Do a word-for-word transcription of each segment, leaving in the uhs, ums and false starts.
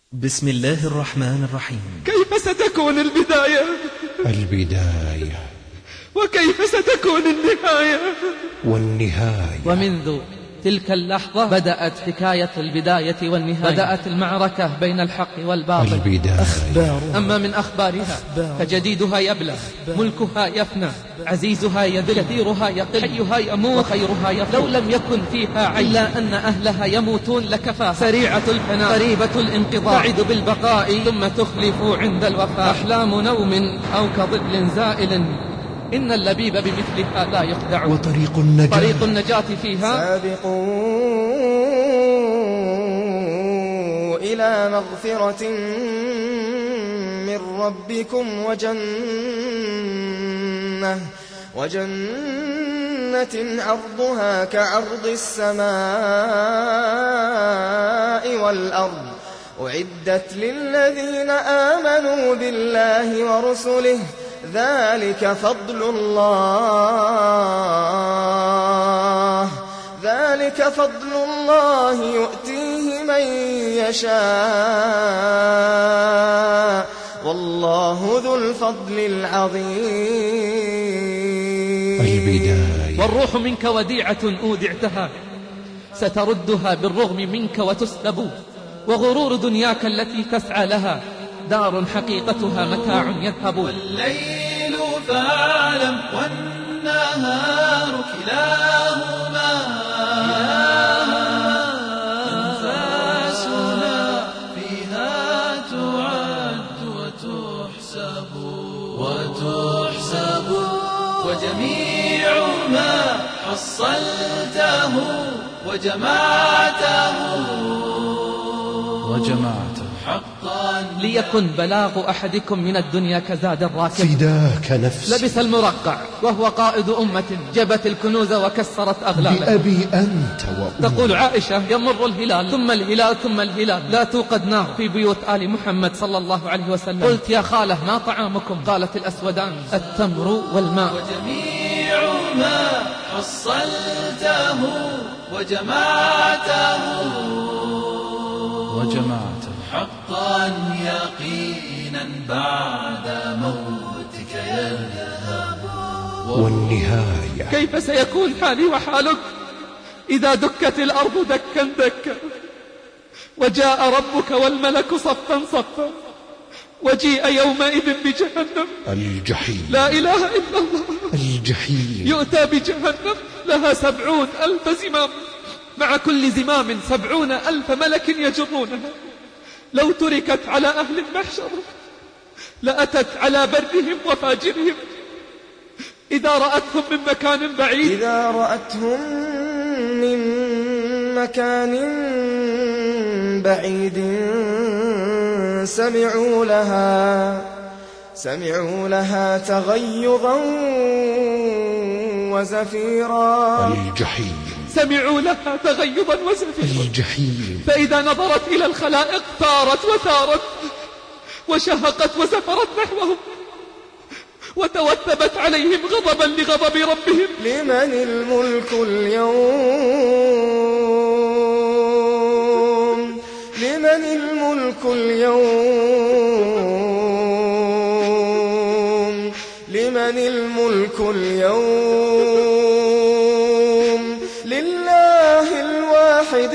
بسم الله الرحمن الرحيم. كيف ستكون البداية البداية وكيف ستكون النهاية والنهاية. ومنذ تلك اللحظة بدأت حكاية البداية والنهاية. بدأت المعركة بين الحق والباطل. البداية أخبارها. أما من أخبارها فجديدها يبلى، ملكها يفنى، عزيزها يذل، كثيرها يقل، حيها يموت وخيرها يفنى. لو لم يكن فيها عين إلا أن أهلها يموتون لكفاها. سريعة الفناء قريبة الانقضاء، تعد بالبقاء ثم تخلف عند الوفاء. أحلام نوم أو كظل زائل، إن اللبيب بمثلها لا يخدع. وطريق النجاة طريق النجاة فيها سابقوا إلى مغفرة من ربكم وجنة وجنة عرضها كعرض السماء والأرض أعدت للذين آمنوا بالله ورسله ذلك فضل الله ذلك فضل الله يؤتيه من يشاء والله ذو الفضل العظيم. البداية. والروح منك وديعة أودعتها، ستردها بالرغم منك وتسلب. وغرور دنياك التي تسعى لها دار حقيقتها متاع يذهب. والليل فاعلم والنهار كلاهما أنفاسنا فيها تعد وتحسب وتحسب وجميع ما حصلته وجمعته وجمعته حقا. ليكن بلاغ أحدكم من الدنيا كزاد الراكب. فداك نفسي. لبس المرقع وهو قائد أمة جبت الكنوز وكسرت أغلالها. بأبي أنت وأمي. تقول عائشة يمر الهلال ثم الهلال ثم الهلال لا توقد نار في بيوت آل محمد صلى الله عليه وسلم. قلت يا خالة ما طعامكم؟ قالت الأسودان التمر والماء. وجميع ما حصلته وجمعته وجمعته حقا يقينا بعد موتك يذهب. والنهاية. كيف سيكون حالي وحالك إذا دكت الأرض دكا دكا وجاء ربك والملك صفا صفا وجيء يومئذ بجهنم الجحيم. لا إله إلا الله. الجحيم. يؤتى بجهنم لها سبعون ألف زمام، مع كل زمام سبعون ألف ملك يجرونها. لو تركت على أهل المحشر لأتت على برهم وفاجرهم إذا رأتهم من مكان بعيد إذا رأتهم من مكان بعيد سمعوا لها سمعوا لها تغيظا وزفيرا. الجحيم. سمعوا لها تغيظا وزفيرا. الجحيم. فإذا نظرت إلى الخلائق ثارت وثارت وشهقت وزفرت نحوهم وتوثبت عليهم غضبا لغضب ربهم. لمن الملك اليوم لمن الملك اليوم لمن الملك اليوم لله الواحد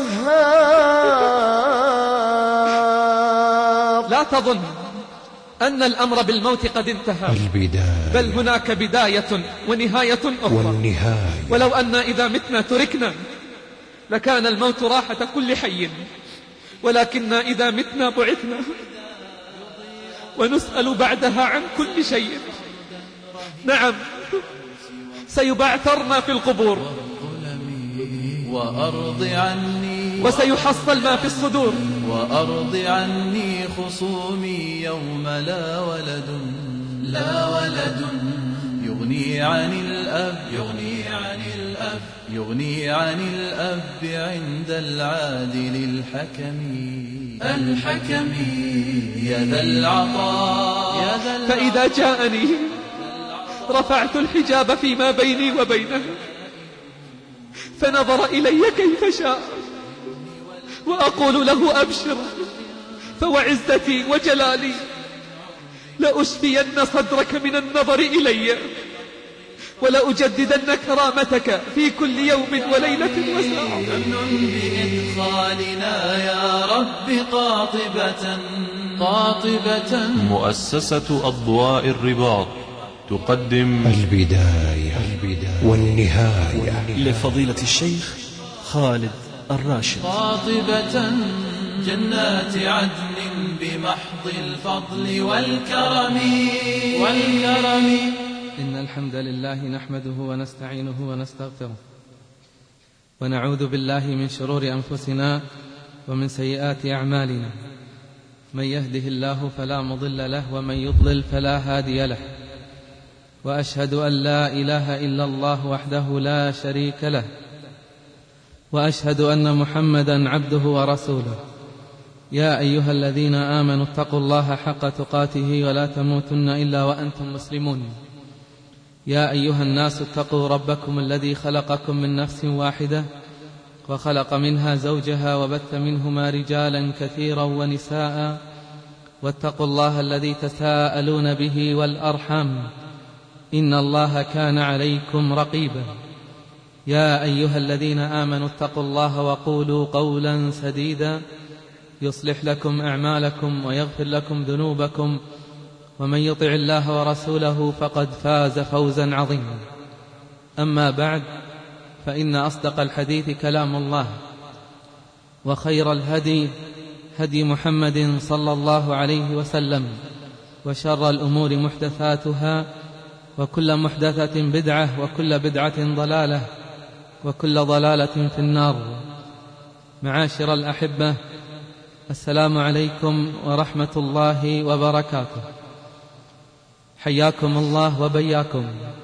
القهار. لا تظن أن الأمر بالموت قد انتهى، البداية. بل هناك بداية ونهاية أخرى. والنهاية. ولو أن إذا متنا تركنا لكان الموت راحة كل حي، ولكننا إذا متنا بعثنا ونسأل بعدها عن كل شيء. نعم سيبعثرنا في القبور وأرض عني وسيحصل ما في الصدور وأرض عني خصومي يوم لا ولد لا ولد يغني عن الأب يغني عن الأب يغني عن الأب عند العادل الحكم الحكم يا ذا العطاء يا ذا العطاء. فإذا جاءني رفعت الحجاب فيما بيني وبينه فنظر إلي كيف شاء وأقول له أبشر فوعزتي وجلالي لأشفين صدرك من النظر إلي، ولأجددن كرامتك في كل يوم وليلة وساعة. أمن بإدخالنا يا رب قاطبة قاطبة. مؤسسة أضواء الرباط تقدم البداية, البداية والنهاية لفضيلة الشيخ خالد الراشد. قاطبة جنات عدن بمحض الفضل والكرم والكرم. إن الحمد لله نحمده ونستعينه ونستغفره، ونعوذ بالله من شرور أنفسنا ومن سيئات أعمالنا. من يهده الله فلا مضل له، ومن يضلل فلا هادي له. وأشهد أن لا إله إلا الله وحده لا شريك له، وأشهد أن محمدا عبده ورسوله. يا أيها الذين آمنوا اتقوا الله حق تقاته ولا تموتن إلا وأنتم مسلمون. يا أيها الناس اتقوا ربكم الذي خلقكم من نفس واحدة، وخلق منها زوجها، وبث منهما رجالا كثيرا ونساء. واتقوا الله الذي تساءلون به والأرحام، إن الله كان عليكم رقيبا. يا أيها الذين آمنوا اتقوا الله وقولوا قولا سديدا يصلح لكم أعمالكم ويغفر لكم ذنوبكم، ومن يطع الله ورسوله فقد فاز فوزا عظيما. أما بعد، فإن أصدق الحديث كلام الله، وخير الهدي هدي محمد صلى الله عليه وسلم، وشر الأمور محدثاتها، وكل محدثة بدعة، وكل بدعة ضلالة، وكل ضلالة في النار. معاشر الأحبة، السلام عليكم ورحمة الله وبركاته. حياكم الله وبياكم،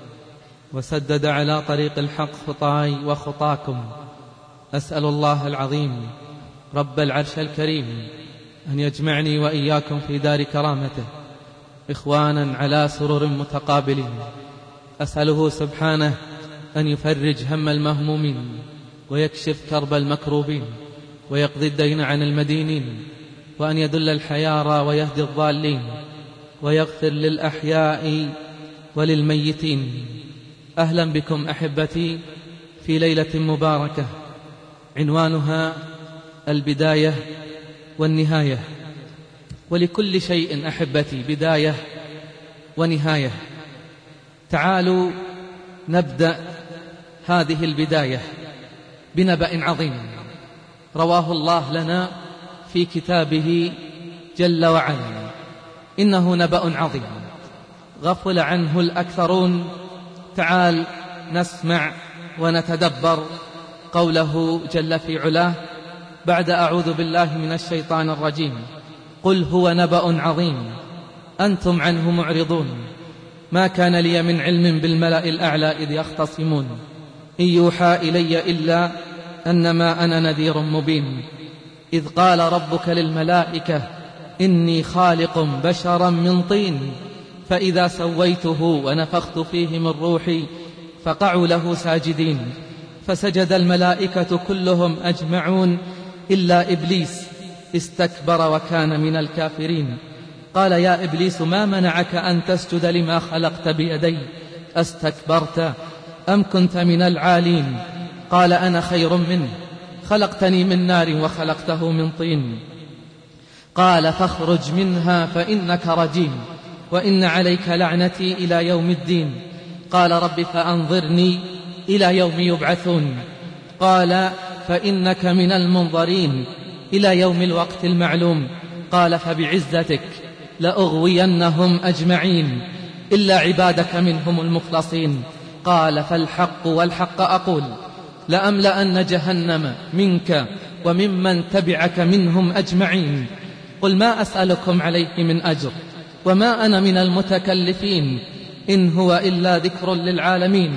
وسدد على طريق الحق خطاي وخطاكم. أسأل الله العظيم رب العرش الكريم أن يجمعني وإياكم في دار كرامته إخوانا على سرر متقابلين. أسأله سبحانه أن يفرج هم المهمومين، ويكشف كرب المكروبين، ويقضي الدين عن المدينين، وأن يدل الحيارى ويهدي الضالين، ويغفر للأحياء وللميتين. أهلا بكم أحبتي في ليلة مباركة عنوانها البداية والنهاية. ولكل شيء أحبتي بداية ونهاية. تعالوا نبدأ هذه البداية بنبأ عظيم رواه الله لنا في كتابه جل وعلا. إنه نبأ عظيم غفل عنه الأكثرون. تعال نسمع ونتدبر قوله جل في علاه بعد أعوذ بالله من الشيطان الرجيم. قل هو نبأ عظيم أنتم عنه معرضون، ما كان لي من علم بالملأ الأعلى إذ يختصمون، إن يوحى إلي إلا أنما أنا نذير مبين. إذ قال ربك للملائكة إني خالق بشرا من طين، فإذا سويته ونفخت فيه من روحي فقعوا له ساجدين. فسجد الملائكة كلهم أجمعون إلا إبليس استكبر وكان من الكافرين. قال يا إبليس ما منعك أن تسجد لما خلقت بيدي، أستكبرت أم كنت من العالين؟ قال أنا خير منه، خلقتني من نار وخلقته من طين. قال فاخرج منها فإنك رجيم، وإن عليك لعنتي إلى يوم الدين. قال رب فأنظرني إلى يوم يبعثون. قال فإنك من المنظرين إلى يوم الوقت المعلوم. قال فبعزتك لأغوينهم أجمعين إلا عبادك منهم المخلصين. قال فالحق والحق أقول لأملأن جهنم منك وممن تبعك منهم أجمعين. قل ما أسألكم عليه من أجر وما أنا من المتكلفين، إن هو إلا ذكر للعالمين.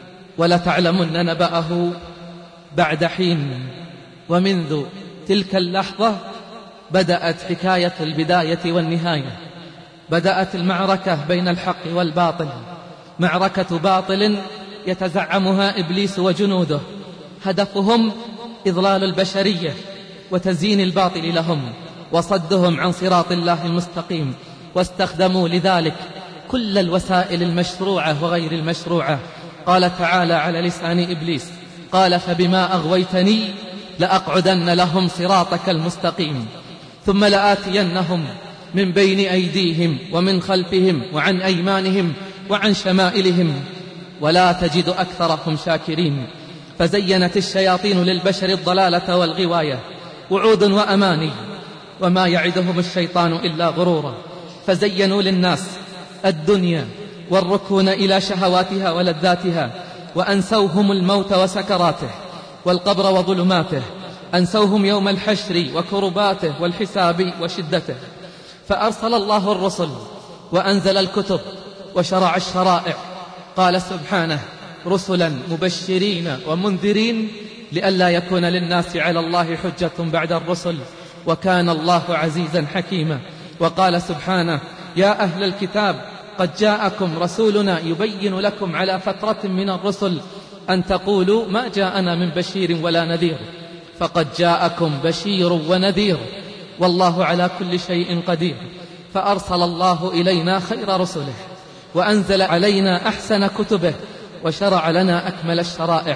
ولتعلمن نبأه بعد حين. ومنذ تلك اللحظة بدأت حكاية البداية والنهاية. بدأت المعركة بين الحق والباطل، معركة باطل يتزعمها إبليس وجنوده، هدفهم إضلال البشرية وتزيين الباطل لهم. وصدهم عن صراط الله المستقيم، واستخدموا لذلك كل الوسائل المشروعة وغير المشروعة. قال تعالى على لسان إبليس: قال فبما أغويتني لأقعدن لهم صراطك المستقيم ثم لآتينهم من بين أيديهم ومن خلفهم وعن أيمانهم وعن شمائلهم ولا تجد أكثرهم شاكرين. فزينت الشياطين للبشر الضلالة والغواية وعود وأماني، وما يعدهم الشيطان إلا غرورا. فزينوا للناس الدنيا والركون إلى شهواتها ولذاتها، وأنسوهم الموت وسكراته والقبر وظلماته، أنسوهم يوم الحشر وكرباته والحساب وشدته. فأرسل الله الرسل وأنزل الكتب وشرع الشرائع. قال سبحانه: رسلا مبشرين ومنذرين لئلا يكون للناس على الله حجة بعد الرسل، وكان الله عزيزا حكيما. وقال سبحانه: يا أهل الكتاب قد جاءكم رسولنا يبين لكم على فترة من الرسل أن تقولوا ما جاءنا من بشير ولا نذير، فقد جاءكم بشير ونذير والله على كل شيء قدير. فأرسل الله إلينا خير رسله وأنزل علينا أحسن كتبه وشرع لنا أكمل الشرائع.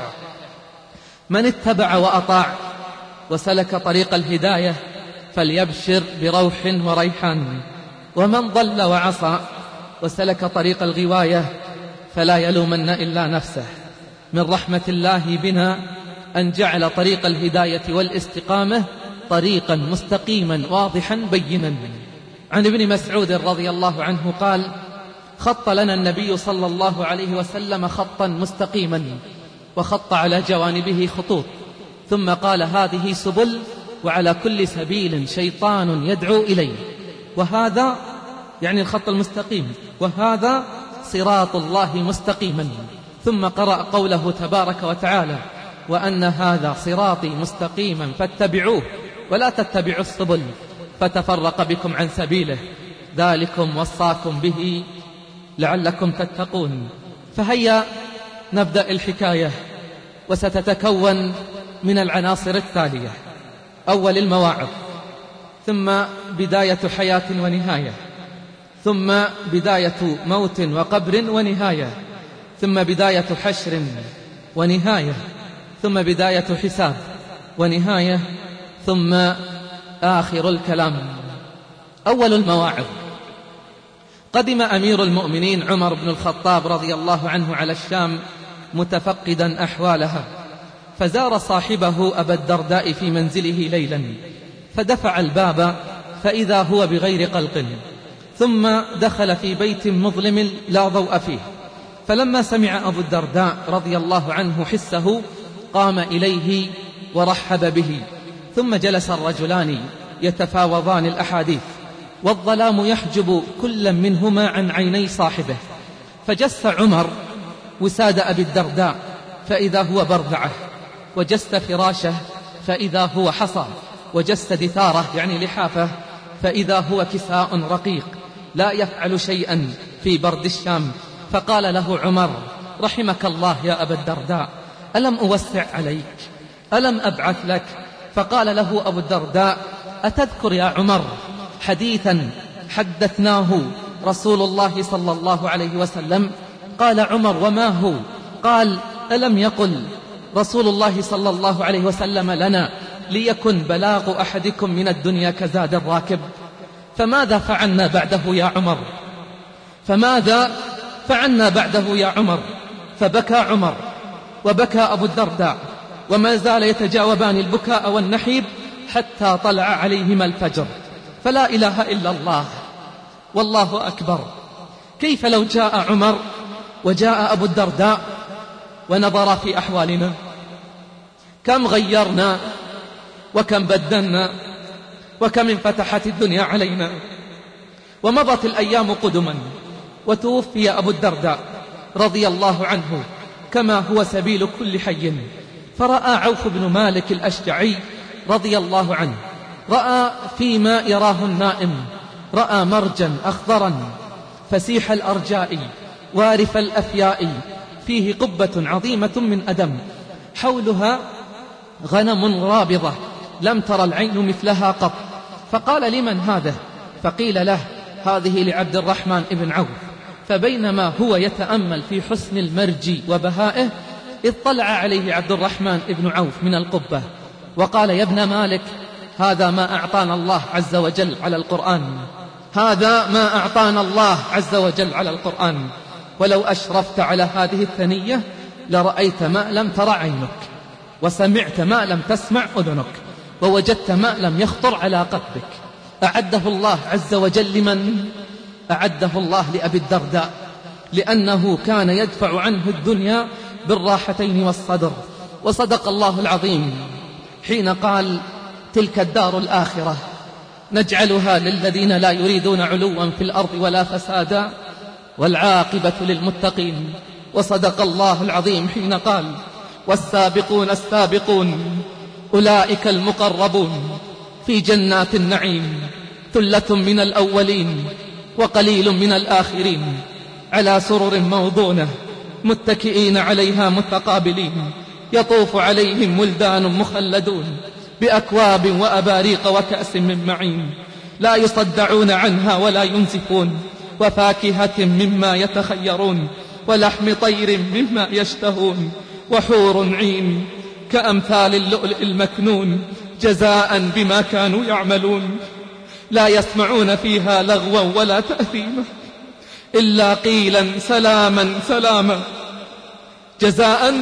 من اتبع وأطاع وسلك طريق الهداية فليبشر بروح وريحان، ومن ضل وعصى وسلك طريق الغواية فلا يلومن إلا نفسه. من رحمة الله بنا أن جعل طريق الهداية والاستقامة طريقا مستقيما واضحا بينا. عن ابن مسعود رضي الله عنه قال: خط لنا النبي صلى الله عليه وسلم خطا مستقيما، وخط على جوانبه خطوط، ثم قال: هذه سبل وعلى كل سبيل شيطان يدعو إليه، وهذا يعني الخط المستقيم، وهذا صراط الله مستقيما. ثم قرأ قوله تبارك وتعالى: وأن هذا صراطي مستقيما فاتبعوه ولا تتبعوا السبل فتفرق بكم عن سبيله ذلكم وصاكم به لعلكم تتقون. فهيا نبدأ الحكاية، وستتكون من العناصر التالية: أول المواعظ، ثم بداية حياة ونهاية، ثم بداية موت وقبر ونهاية، ثم بداية حشر ونهاية، ثم بداية حساب ونهاية، ثم آخر الكلام. أول المواعظ: قدم أمير المؤمنين عمر بن الخطاب رضي الله عنه على الشام متفقدا أحوالها، فزار صاحبه أبا الدرداء في منزله ليلا، فدفع الباب فإذا هو بغير قلق، ثم دخل في بيت مظلم لا ضوء فيه. فلما سمع أبو الدرداء رضي الله عنه حسه قام إليه ورحب به، ثم جلس الرجلان يتفاوضان الأحاديث، والظلام يحجب كل منهما عن عيني صاحبه. فجس عمر وساد أبي الدرداء فإذا هو برذعه، وجس فراشه فإذا هو حصى، وجس دثاره يعني لحافه فإذا هو كساء رقيق لا يفعل شيئا في برد الشام. فقال له عمر: رحمك الله يا أبا الدرداء، ألم أوسع عليك؟ ألم أبعث لك؟ فقال له أبو الدرداء: أتذكر يا عمر حديثا حدثناه رسول الله صلى الله عليه وسلم؟ قال عمر: وما هو؟ قال: ألم يقل رسول الله صلى الله عليه وسلم لنا: ليكن بلاغ أحدكم من الدنيا كزاد الراكب؟ فماذا فعلنا بعده يا عمر؟ فماذا فعلنا بعده يا عمر؟ فبكى عمر وبكى أبو الدرداء، وما زال يتجاوبان البكاء والنحيب حتى طلع عليهما الفجر. فلا إله إلا الله والله أكبر. كيف لو جاء عمر وجاء أبو الدرداء ونظر في أحوالنا؟ كم غيرنا وكم بدلنا وكم انفتحت الدنيا علينا. ومضت الأيام قدما، وتوفي أبو الدرداء رضي الله عنه كما هو سبيل كل حي. فرأى عوف بن مالك الأشجعي رضي الله عنه، رأى فيما يراه النائم، رأى مرجا أخضرا فسيح الأرجاء وارف الأفياء، فيه قبة عظيمة من أدم، حولها غنم رابضة لم تر العين مثلها قط، فقال لمن هذا؟ فقيل له هذه لعبد الرحمن بن عوف. فبينما هو يتأمل في حسن المرج وبهائه اطلع عليه عبد الرحمن بن عوف من القبة وقال يا ابن مالك هذا ما أعطانا الله عز وجل على القرآن، هذا ما أعطانا الله عز وجل على القرآن، ولو أشرفت على هذه الثنية لرأيت ما لم تر عينك، وسمعت ما لم تسمع أذنك، ووجدت ما لم يخطر على قلبك. أعده الله عز وجل لمن؟ أعده الله لأبي الدرداء، لأنه كان يدفع عنه الدنيا بالراحتين والصدر. وصدق الله العظيم حين قال تلك الدار الآخرة نجعلها للذين لا يريدون علوا في الأرض ولا فسادا والعاقبة للمتقين. وصدق الله العظيم حين قال والسابقون السابقون أولئك المقربون في جنات النعيم ثلة من الأولين وقليل من الآخرين على سرر موضونة متكئين عليها متقابلين يطوف عليهم ولدان مخلدون بأكواب وأباريق وكأس من معين لا يصدعون عنها ولا ينزفون وفاكهة مما يتخيرون ولحم طير مما يشتهون وحور عين كأمثال اللؤلؤ المكنون جزاء بما كانوا يعملون لا يسمعون فيها لغوا ولا تأثيما إلا قيلا سلاما سلاما جزاء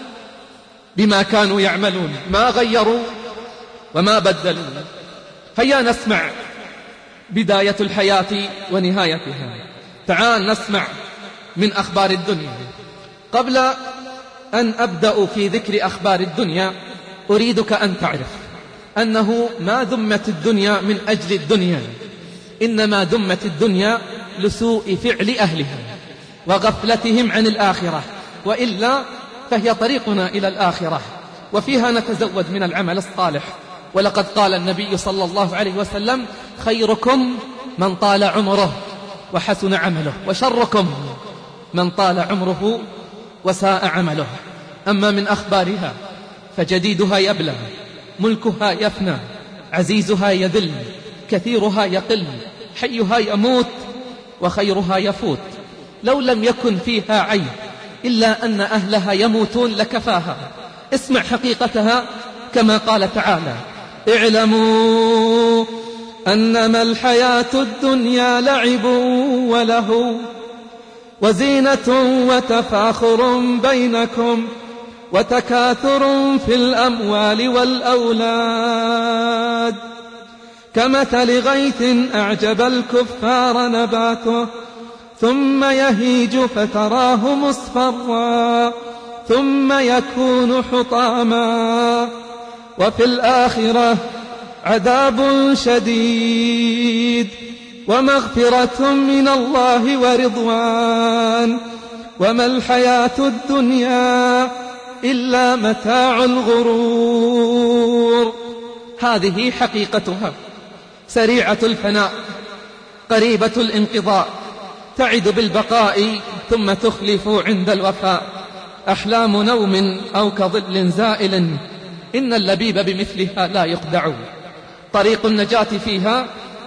بما كانوا يعملون ما غيروا وما بدلوا. هيا نسمع بداية الحياة ونهايتها. تعال نسمع من أخبار الدنيا. قبل أن أبدأ في ذكر أخبار الدنيا أريدك أن تعرف أنه ما ذمت الدنيا من أجل الدنيا، إنما ذمت الدنيا لسوء فعل أهلها وغفلتهم عن الآخرة، وإلا فهي طريقنا إلى الآخرة وفيها نتزود من العمل الصالح. ولقد قال النبي صلى الله عليه وسلم خيركم من طال عمره وحسن عمله وشركم من طال عمره وساء عمله. أما من أخبارها فجديدها يبلى، ملكها يفنى، عزيزها يذل، كثيرها يقل، حيها يموت وخيرها يفوت. لو لم يكن فيها عيب إلا أن أهلها يموتون لكفاها. اسمع حقيقتها كما قال تعالى اعلموا أنما الحياة الدنيا لعب وله وزينة وتفاخر بينكم وتكاثر في الأموال والأولاد كمثل غيث أعجب الكفار نباته ثم يهيج فتراه مصفرا ثم يكون حطاما وفي الآخرة عذاب شديد ومغفرة من الله ورضوان وما الحياة الدنيا إلا متاع الغرور. هذه حقيقتها، سريعة الفناء قريبة الانقضاء، تعد بالبقاء ثم تخلف عند الوفاء، أحلام نوم أو كظل زائل إن اللبيب بمثلها لا يخدع. طريق النجاة فيها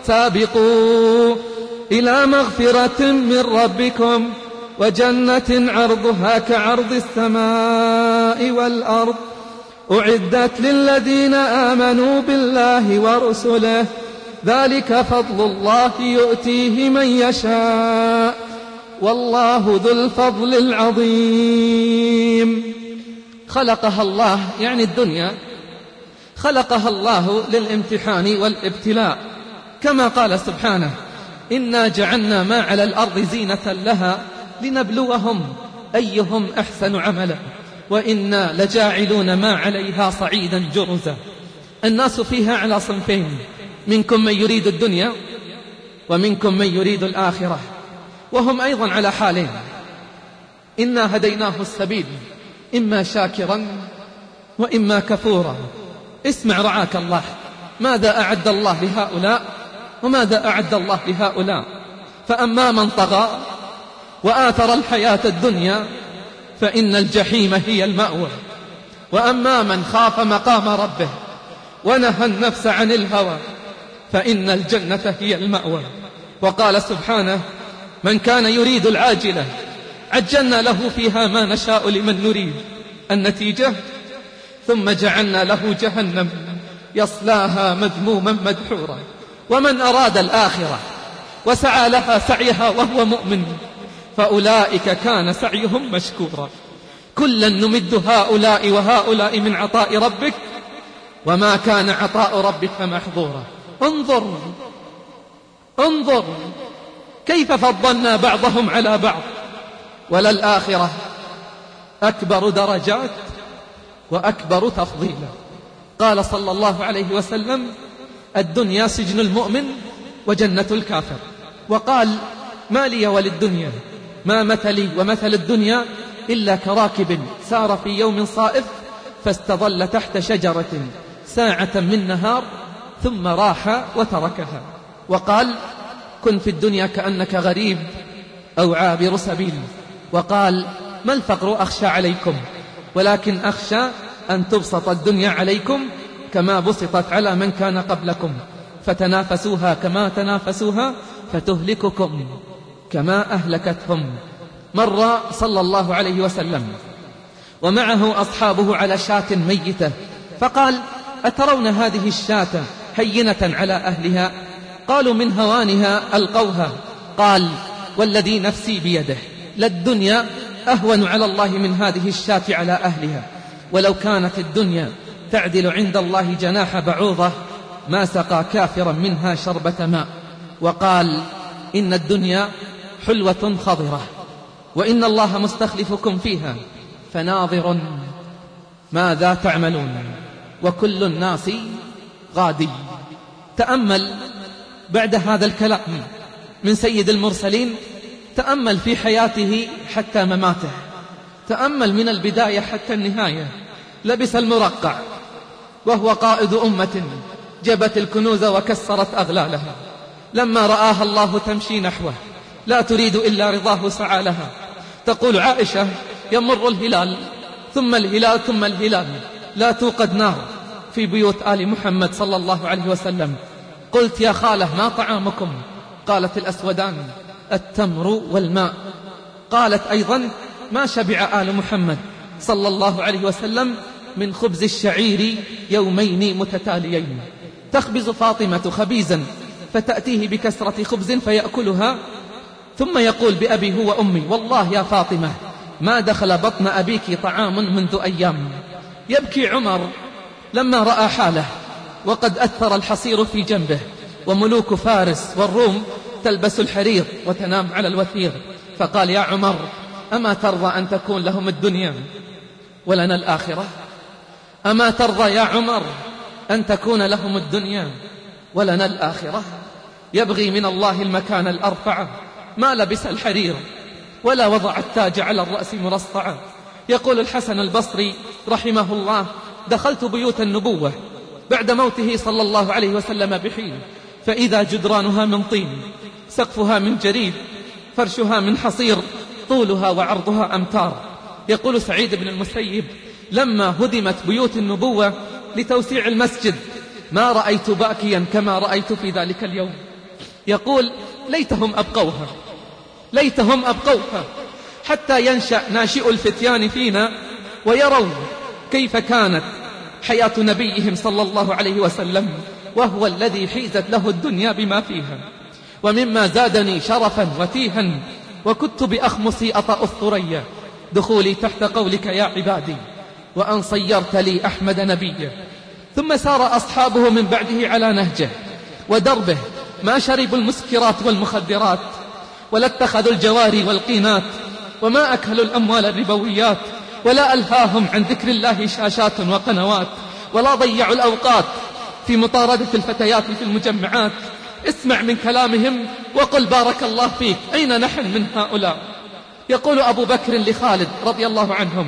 سابقوا إلى مغفرة من ربكم وجنة عرضها كعرض السماء والأرض أعدت للذين آمنوا بالله ورسله ذلك فضل الله يؤتيه من يشاء والله ذو الفضل العظيم. خلقها الله يعني الدنيا خلقها الله للامتحان والابتلاء، كما قال سبحانه إنا جعلنا ما على الأرض زينة لها لنبلوهم أيهم أحسن عملا وإنا لجاعلون ما عليها صعيدا جرزا. الناس فيها على صنفين، منكم من يريد الدنيا ومنكم من يريد الآخرة، وهم أيضا على حالين. إنا هديناه السبيل إما شاكرا وإما كفورا. اسمع رعاك الله ماذا أعد الله لهؤلاء وماذا أعد الله لهؤلاء. فأما من طغى وآثر الحياة الدنيا فإن الجحيم هي المأوى، وأما من خاف مقام ربه ونهى النفس عن الهوى فإن الجنة هي المأوى. وقال سبحانه: من كان يريد العاجلة عجلنا له فيها ما نشاء لمن نريد. النتيجة: ثم جعلنا له جهنم يصلاها مذموما مدحورا. ومن أراد الآخرة وسعى لها سعيها وهو مؤمن فأولئك كان سعيهم مشكورا. كلا نمد هؤلاء وهؤلاء من عطاء ربك وما كان عطاء ربك محظورا. انظر انظر كيف فضلنا بعضهم على بعض، وللآخرة أكبر درجات وأكبر تفضيلا. قال صلى الله عليه وسلم: الدنيا سجن المؤمن وجنة الكافر. وقال: ما لي وللدنيا ما مثلي ومثل الدنيا إلا كراكب سار في يوم صائف فاستظل تحت شجرة ساعة من نهار ثم راح وتركها. وقال: كن في الدنيا كأنك غريب أو عابر سبيل. وقال: ما الفقر أخشى عليكم ولكن أخشى أن تبسط الدنيا عليكم كما بسطت على من كان قبلكم فتنافسوها كما تنافسوها فتهلككم كما أهلكتهم. مر صلى الله عليه وسلم ومعه أصحابه على شاة ميتة فقال: أترون هذه الشاة هينة على أهلها؟ قالوا: من هوانها ألقوها. قال: والذي نفسي بيده للدنيا أهون على الله من هذه الشاة على أهلها، ولو كانت الدنيا تعدل عند الله جناح بعوضة ما سقى كافرا منها شربة ماء. وقال: إن الدنيا حلوة خضرة وإن الله مستخلفكم فيها فناظر ماذا تعملون وكل الناس غادي. تأمل بعد هذا الكلام من سيد المرسلين، تأمل في حياته حتى مماته، تأمل من البداية حتى النهاية. لبس المرقع وهو قائد أمة جبت الكنوز وكسرت أغلالها. لما رآها الله تمشي نحوه لا تريد إلا رضاه سعى لها. تقول عائشة: يمر الهلال ثم الهلال ثم الهلال لا توقد نار في بيوت آل محمد صلى الله عليه وسلم. قلت: يا خالة ما طعامكم؟ قالت: الأسودان التمر والماء. قالت أيضا: ما شبع آل محمد صلى الله عليه وسلم من خبز الشعير يومين متتاليين. تخبز فاطمة خبيزا فتأتيه بكسرة خبز فيأكلها ثم يقول بأبي هو أمي: والله يا فاطمة ما دخل بطن أبيك طعام منذ أيام. يبكي عمر لما رأى حاله وقد أثر الحصير في جنبه وملوك فارس والروم تلبس الحرير وتنام على الوثير، فقال: يا عمر أما ترضى أن تكون لهم الدنيا ولنا الآخرة؟ أما ترضى يا عمر أن تكون لهم الدنيا ولنا الآخرة؟ يبغي من الله المكان الأرفع، ما لبس الحرير ولا وضع التاج على الرأس مرصعا. يقول الحسن البصري رحمه الله: دخلت بيوت النبوة بعد موته صلى الله عليه وسلم بحين، فإذا جدرانها من طين، سقفها من جريد، فرشها من حصير، طولها وعرضها أمتار. يقول سعيد بن المسيب: لما هدمت بيوت النبوة لتوسيع المسجد ما رأيت باكيا كما رأيت في ذلك اليوم. يقول: ليتهم أبقوها ليتهم أبقوها حتى ينشأ ناشئ الفتيان فينا ويروا كيف كانت حياة نبيهم صلى الله عليه وسلم، وهو الذي حيزت له الدنيا بما فيها. ومما زادني شرفا وتيها وكنت بأخمصي أطأ الثريا دخولي تحت قولك يا عبادي وأن صيرت لي أحمد نبيا. ثم سار أصحابه من بعده على نهجه ودربه، ما شربوا المسكرات والمخدرات ولا اتخذوا الجواري والقينات وما أكلوا الأموال الربويات ولا ألهاهم عن ذكر الله شاشات وقنوات ولا ضيعوا الأوقات في مطاردة الفتيات في المجمعات. اسمع من كلامهم وقل بارك الله فيك، أين نحن من هؤلاء؟ يقول أبو بكر لخالد رضي الله عنهم: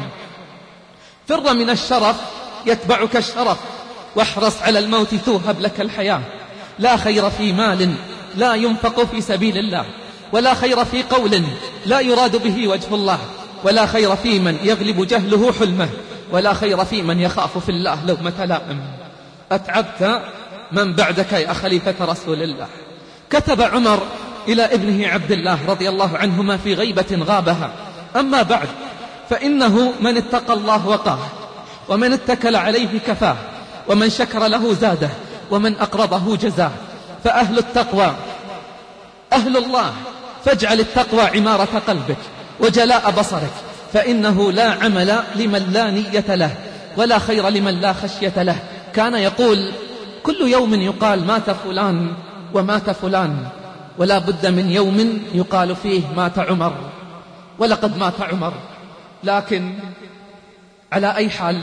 فر من الشرف يتبعك الشرف واحرص على الموت توهب لك الحياة. لا خير في مال لا ينفق في سبيل الله، ولا خير في قول لا يراد به وجه الله، ولا خير في من يغلب جهله حلمه، ولا خير في من يخاف في الله لومة لائم. أتعبت من بعدك يا خليفة رسول الله. كتب عمر إلى ابنه عبد الله رضي الله عنهما في غيبة غابها: أما بعد، فإنه من اتقى الله وقاه، ومن اتكل عليه كفاه، ومن شكر له زاده، ومن أقرضه جزاه. فأهل التقوى أهل الله، فاجعل التقوى عمارة قلبك وجلاء بصرك، فإنه لا عمل لمن لا نية له، ولا خير لمن لا خشية له. كان يقول: كل يوم يقال مات فلان ومات فلان، ولا بد من يوم يقال فيه مات عمر، ولقد مات عمر. لكن على أي حال،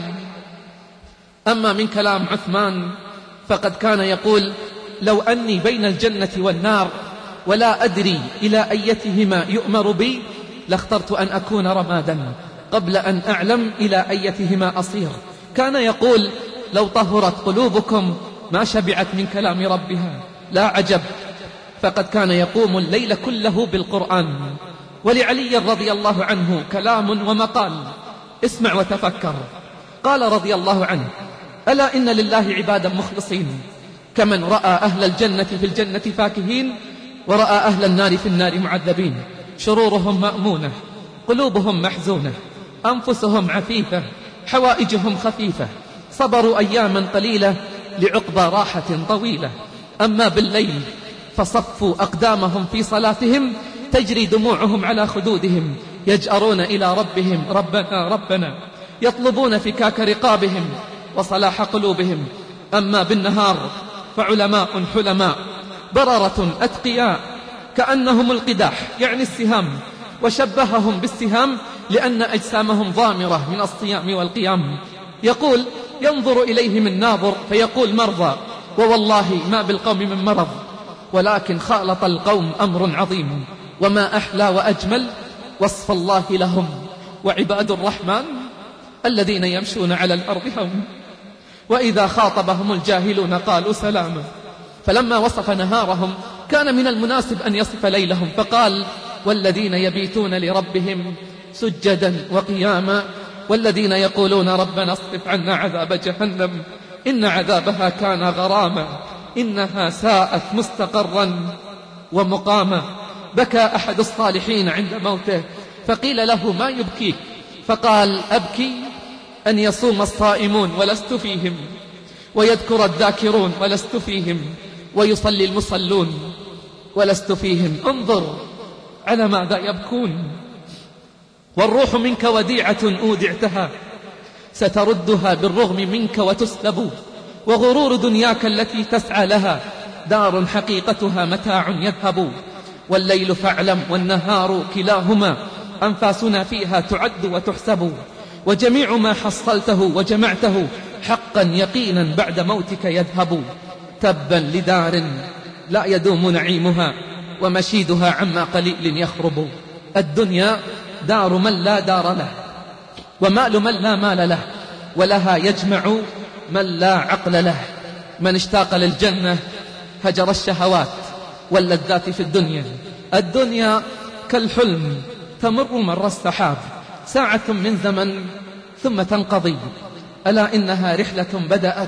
أما من كلام عثمان فقد كان يقول: لو أني بين الجنة والنار ولا أدري إلى أيتهما يؤمر بي لاخترت أن أكون رمادا قبل أن أعلم إلى أيتهما أصير. كان يقول: لو طهرت قلوبكم ما شبعت من كلام ربها. لا عجب، فقد كان يقوم الليل كله بالقرآن. ولعلي رضي الله عنه كلام ومقال، اسمع وتفكر. قال رضي الله عنه: ألا إن لله عبادا مخلصين، كمن رأى أهل الجنة في الجنة فاكهين، ورأى أهل النار في النار معذبين. شرورهم مأمونة، قلوبهم محزونة، أنفسهم عفيفة، حوائجهم خفيفة، صبروا أياما قليلة لعقبى راحة طويلة. أما بالليل فصفوا أقدامهم في صلاتهم، تجري دموعهم على خدودهم، يجأرون إلى ربهم: ربنا ربنا، يطلبون فكاك رقابهم وصلاح قلوبهم. أما بالنهار فعلماء حلماء، بررة أتقياء، كأنهم القداح يعني السهام، وشبههم بالسهام لأن أجسامهم ضامرة من الصيام والقيام. يقول: ينظر إليهم الناظر فيقول مرضى، ووالله ما بالقوم من مرض، ولكن خالط القوم أمر عظيم. وما أحلى وأجمل وصف الله لهم. وعباد الرحمن الذين يمشون على الأرض هون، وإذا خاطبهم الجاهلون قالوا سلاما. فلما وصف نهارهم كان من المناسب أن يصف ليلهم، فقال: والذين يبيتون لربهم سجدا وقياما، والذين يقولون ربنا اصرف عنا عذاب جهنم إن عذابها كان غراما إنها ساءت مستقرا ومقاما. بكى أحد الصالحين عند موته فقيل له: ما يبكيك؟ فقال: أبكي أن يصوم الصائمون ولست فيهم، ويذكر الذاكرون ولست فيهم، ويصلي المصلون ولست فيهم. انظر على ماذا يبكون. والروح منك وديعة أودعتها، ستردها بالرغم منك وتسلب. وغرور دنياك التي تسعى لها دار حقيقتها متاع يذهب. والليل فاعلم والنهار كلاهما أنفاسنا فيها تعد وتحسب. وجميع ما حصلته وجمعته حقا يقينا بعد موتك يذهب. تبا لدار لا يدوم نعيمها، ومشيدها عما قليل يخرب. الدنيا دار من لا دار له، ومال من لا مال له، ولها يجمع من لا عقل له. من اشتاق للجنة هجر الشهوات واللذات في الدنيا. الدنيا كالحلم تمر مر السحاب، ساعة من زمن ثم تنقضي. ألا إنها رحلة بدأت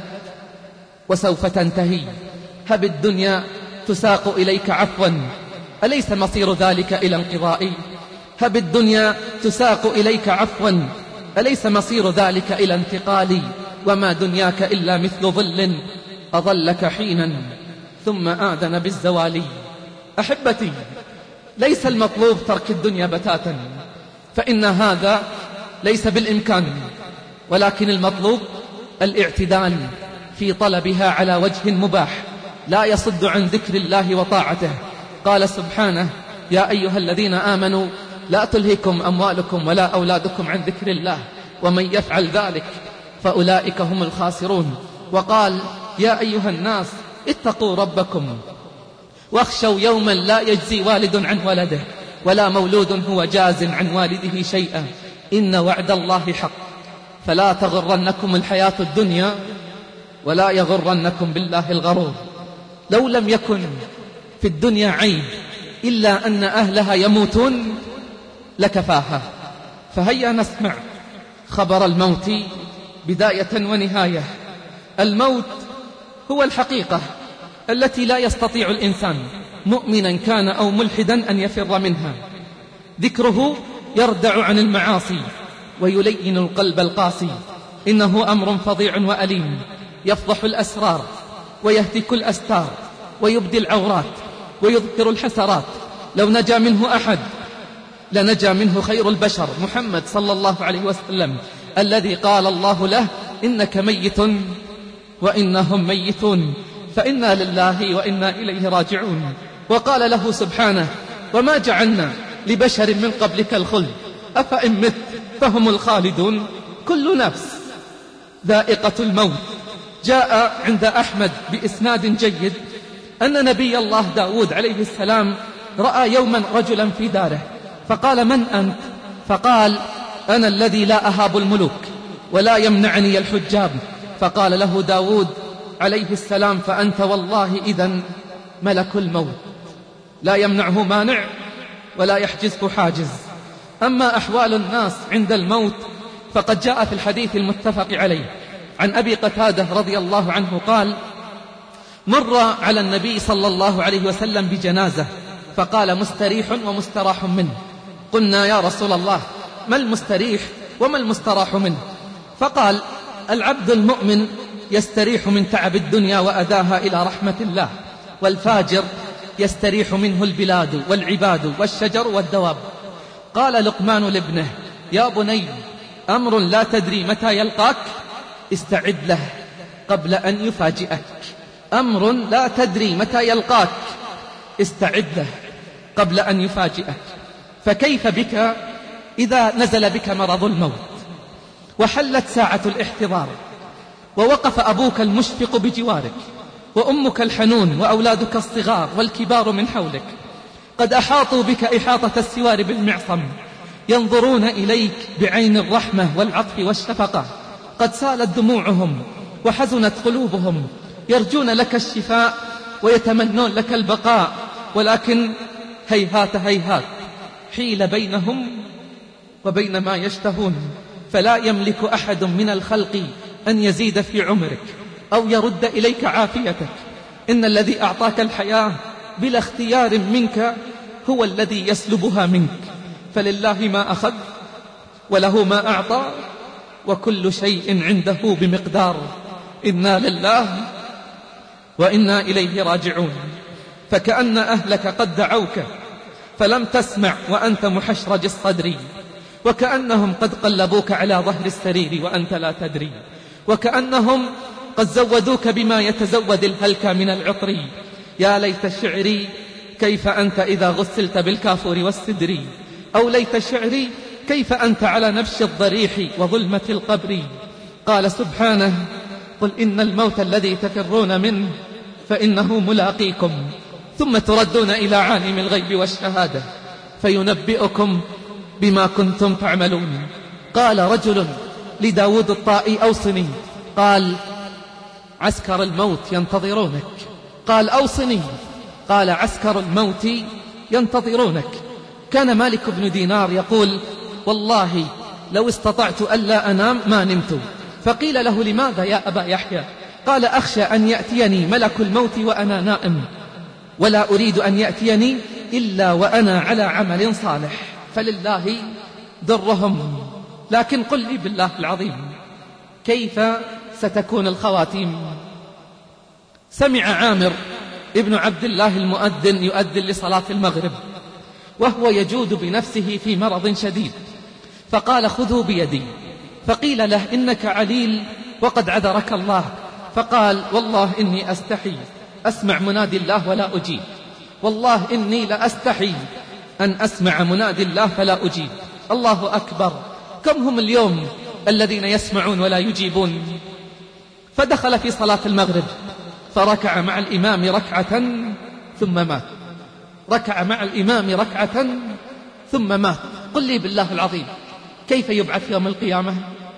وسوف تنتهي. هب الدنيا تساق إليك عفوا، أليس مصير ذلك إلى انقضاء؟ هب الدنيا تساق إليك عفوا، أليس مصير ذلك إلى انتقال؟ وما دنياك إلا مثل ظل أظلك حينا ثم آذن بالزوال. أحبتي، ليس المطلوب ترك الدنيا بتاتا، فإن هذا ليس بالإمكان، ولكن المطلوب الاعتدال في طلبها على وجه مباح لا يصد عن ذكر الله وطاعته. قال سبحانه: يا أيها الذين آمنوا لا تلهكم أموالكم ولا أولادكم عن ذكر الله ومن يفعل ذلك فأولئك هم الخاسرون. وقال: يا أيها الناس اتقوا ربكم واخشوا يوما لا يجزي والد عن ولده ولا مولود هو جاز عن والده شيئا إن وعد الله حق فلا تغرنكم الحياة الدنيا ولا يغرنكم بالله الغرور. لو لم يكن في الدنيا عيب إلا أن أهلها يموتون لكفاها. فهيا نسمع خبر الموت بداية ونهاية. الموت هو الحقيقة التي لا يستطيع الإنسان مؤمنا كان أو ملحدا أن يفر منها. ذكره يردع عن المعاصي ويلين القلب القاسي. إنه أمر فظيع وأليم، يفضح الأسرار ويهتك الأستار ويبدي العورات ويذكر الحسرات. لو نجا منه أحد لنجا منه خير البشر محمد صلى الله عليه وسلم، الذي قال الله له: إنك ميت وإنهم ميتون، فإنا لله وإنا إليه راجعون. وقال له سبحانه: وما جعلنا لبشر من قبلك الخلد أفإن مت فهم الخالدون، كل نفس ذائقة الموت. جاء عند أحمد بإسناد جيد أن نبي الله داود عليه السلام رأى يوما رجلا في داره فقال: من أنت؟ فقال: أنا الذي لا أهاب الملوك ولا يمنعني الحجاب. فقال له داود عليه السلام: فأنت والله إذن ملك الموت، لا يمنعه مانع ولا يحجزه حاجز. أما أحوال الناس عند الموت فقد جاء في الحديث المتفق عليه عن أبي قتادة رضي الله عنه قال: مر على النبي صلى الله عليه وسلم بجنازة فقال: مستريح ومستراح منه. قلنا: يا رسول الله، ما المستريح وما المستراح منه؟ فقال: العبد المؤمن يستريح من تعب الدنيا وأداها إلى رحمة الله، والفاجر يستريح منه البلاد والعباد والشجر والدواب. قال لقمان لابنه: يا بني، أمر لا تدري متى يلقاك، استعد له قبل أن يفاجئك. أمر لا تدري متى يلقاك، استعد له قبل أن يفاجئك. فكيف بك إذا نزل بك مرض الموت وحلت ساعة الاحتضار ووقف أبوك المشفق بجوارك وأمك الحنون وأولادك الصغار والكبار من حولك قد أحاطوا بك إحاطة السوار بالمعصم، ينظرون إليك بعين الرحمة والعطف والشفقة، قد سالت دموعهم وحزنت قلوبهم، يرجون لك الشفاء ويتمنون لك البقاء، ولكن هيهات هيهات حيل بينهم وبين ما يشتهون. فلا يملك أحد من الخلق أن يزيد في عمرك أو يرد إليك عافيتك. إن الذي أعطاك الحياة بلا اختيار منك هو الذي يسلبها منك، فلله ما أخذ وله ما أعطى وكل شيء عنده بمقدار. إنا لله وإنا إليه راجعون. فكأن أهلك قد دعوك فلم تسمع وأنت محشرج الصدر، وكأنهم قد قلبوك على ظهر السرير وأنت لا تدري، وكأنهم قد زودوك بما يتزود الهلك من العطر. يا ليت شعري كيف أنت إذا غسلت بالكافور والسدر، أو ليت شعري كيف أنت على نبش الضريح وظلمة القبر. قال سبحانه: قل إن الموت الذي تفرون منه فإنه ملاقيكم ثم تردون إلى عالم الغيب والشهادة فينبئكم بما كنتم تعملون. قال رجل لداود الطائي: أوصني. قال: عسكر الموت ينتظرونك. قال: أوصني. قال: عسكر الموت ينتظرونك. كان مالك بن دينار يقول: والله لو استطعت ألا أنام ما نمت. فقيل له: لماذا يا أبا يحيى؟ قال: أخشى أن يأتيني ملك الموت وأنا نائم، ولا أريد أن يأتيني إلا وأنا على عمل صالح، فلله درهم. لكن قل لي بالله العظيم، كيف ستكون الخواتيم؟ سمع عامر ابن عبد الله المؤذن يؤذن لصلاة المغرب وهو يجود بنفسه في مرض شديد، فقال: خذوا بيدي. فقيل له: إنك عليل وقد عذرك الله. فقال: والله إني أستحي أسمع منادي الله ولا أجيب، والله إني لأستحي أن أسمع منادي الله فلا أجيب. الله أكبر، كم هم اليوم الذين يسمعون ولا يجيبون. فدخل في صلاة المغرب فركع مع الإمام ركعة ثم مات، ركع مع الإمام ركعة ثم مات. قل لي بالله العظيم، كيف يبعث يوم القيامة؟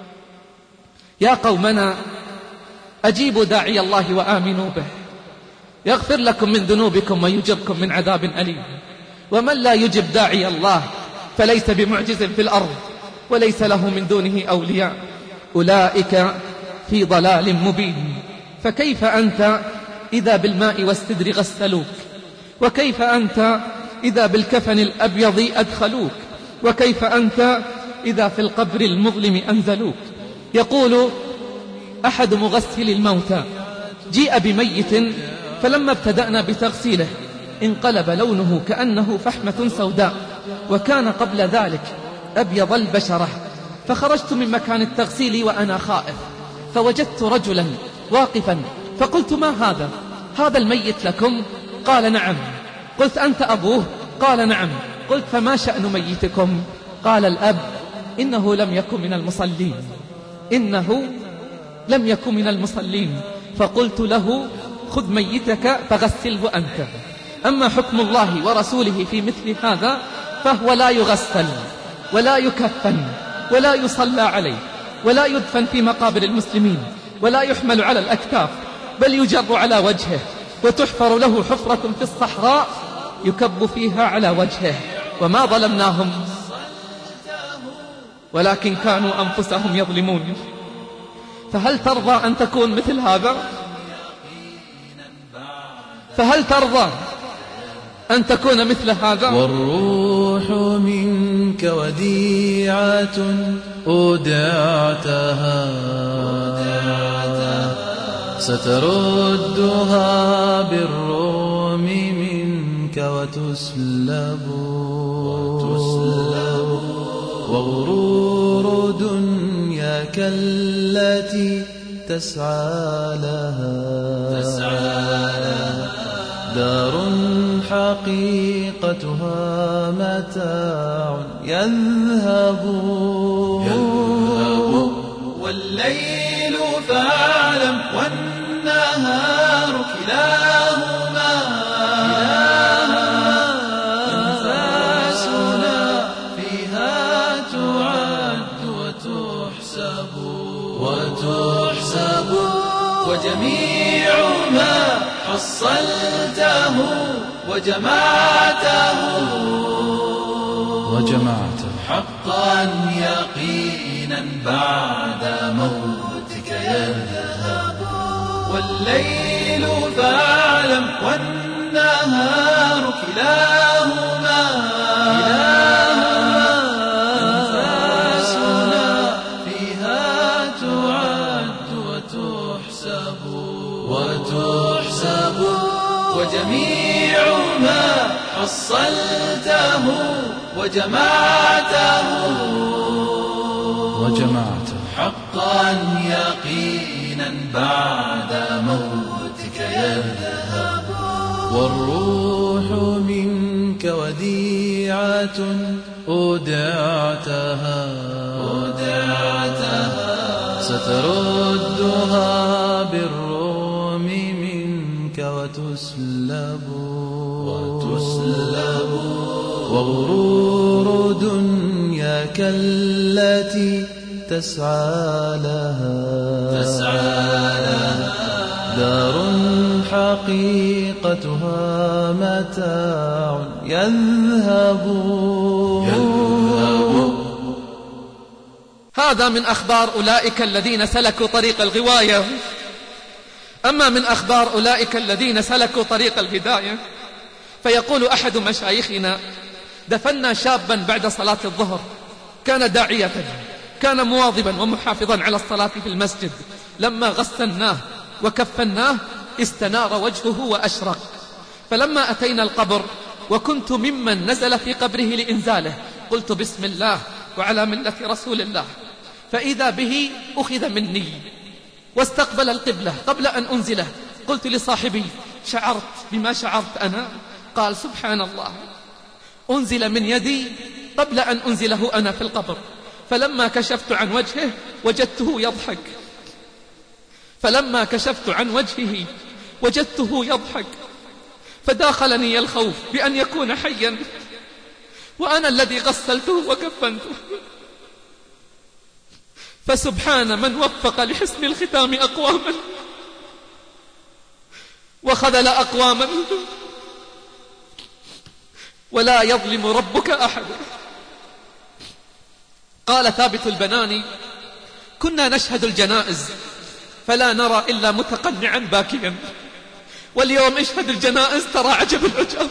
يا قومنا، أجيبوا داعي الله وآمنوا به يغفر لكم من ذنوبكم ويجركم من عذاب أليم. ومن لا يجب داعي الله فليس بمعجز في الأرض وليس له من دونه أولياء، أولئك في ضلال مبين. فكيف أنت إذا بالماء والسدر غسلوك؟ وكيف أنت إذا بالكفن الأبيض أدخلوك؟ وكيف أنت إذا في القبر المظلم أنزلوك؟ يقول أحد مغسل الموتى: جيء بميت فلما ابتدأنا بتغسيله انقلب لونه كأنه فحمة سوداء، وكان قبل ذلك أبيض البشرة، فخرجت من مكان التغسيل وأنا خائف، فوجدت رجلا واقفا فقلت: ما هذا؟ هذا الميت لكم؟ قال: نعم. قلت: أنت أبوه؟ قال: نعم. قلت: فما شأن ميتكم؟ قال: الأب إنه لم يكن من المصلين، إنه لم يكن من المصلين. فقلت له: خذ ميتك فغسله أنت. أما حكم الله ورسوله في مثل هذا فهو لا يغسل ولا يكفن ولا يصلى عليه ولا يدفن في مقابر المسلمين ولا يحمل على الأكتاف، بل يجر على وجهه وتحفر له حفرة في الصحراء يكب فيها على وجهه. وما ظلمناهم ولكن كانوا أنفسهم يظلمون. فهل ترضى أن تكون مثل هذا؟ فهل ترضى أن تكون مثل هذا؟ والروح منك وديعة أودعتها ستردها بالروم منك وتسلب وغرور دنياك التي تسعى لها دار حقيقتها متاع يذهب والليل فاعلم والنهار كلاهما أنفاسنا فيها تعد وتحسب وتحسب وجميع ما حصلته وجمعته وجمعته حقا يقينا بعد موتك يذهب والليل فاعلم والنهار كلاهما أنفاسنا فيها تعد وتحسب وتحسب وجميع ما حصلته وجمعته وجمعته حقا يقينا بعد موتك يذهب والروح منك وديعة أودعتها أودعتها ستردها بالروم منك وتسلب وتسلب وغرور دنياك التي تسعى لها تسعى لها دار حقيقتها متاع يذهب يذهب. هذا من أخبار أولئك الذين سلكوا طريق الغواية. أما من أخبار أولئك الذين سلكوا طريق الهداية فيقول أحد مشايخنا: دفنا شابا بعد صلاة الظهر، كان داعية، كان مواظبا ومحافظا على الصلاة في المسجد. لما غسلناه وكفناه استنار وجهه وأشرق. فلما أتينا القبر وكنت ممن نزل في قبره لإنزاله قلت: بسم الله وعلى ملة رسول الله. فإذا به أخذ مني واستقبل القبلة قبل أن أنزله. قلت لصاحبي: شعرت بما شعرت أنا؟ قال: سبحان الله، أنزل من يدي قبل أن أنزله أنا في القبر. فلما كشفت عن وجهه وجدته يضحك فلما كشفت عن وجهه وجدته يضحك فداخلني الخوف بأن يكون حيا وأنا الذي غسلته وكفنته. فسبحان من وفق لحسن الختام أقواما وخذل أقواما، ولا يظلم ربك أحدا. قال ثابت البناني: كنا نشهد الجنائز فلا نرى إلا متقنعا باكيا. واليوم اشهد الجنائز ترى عجب العجاب.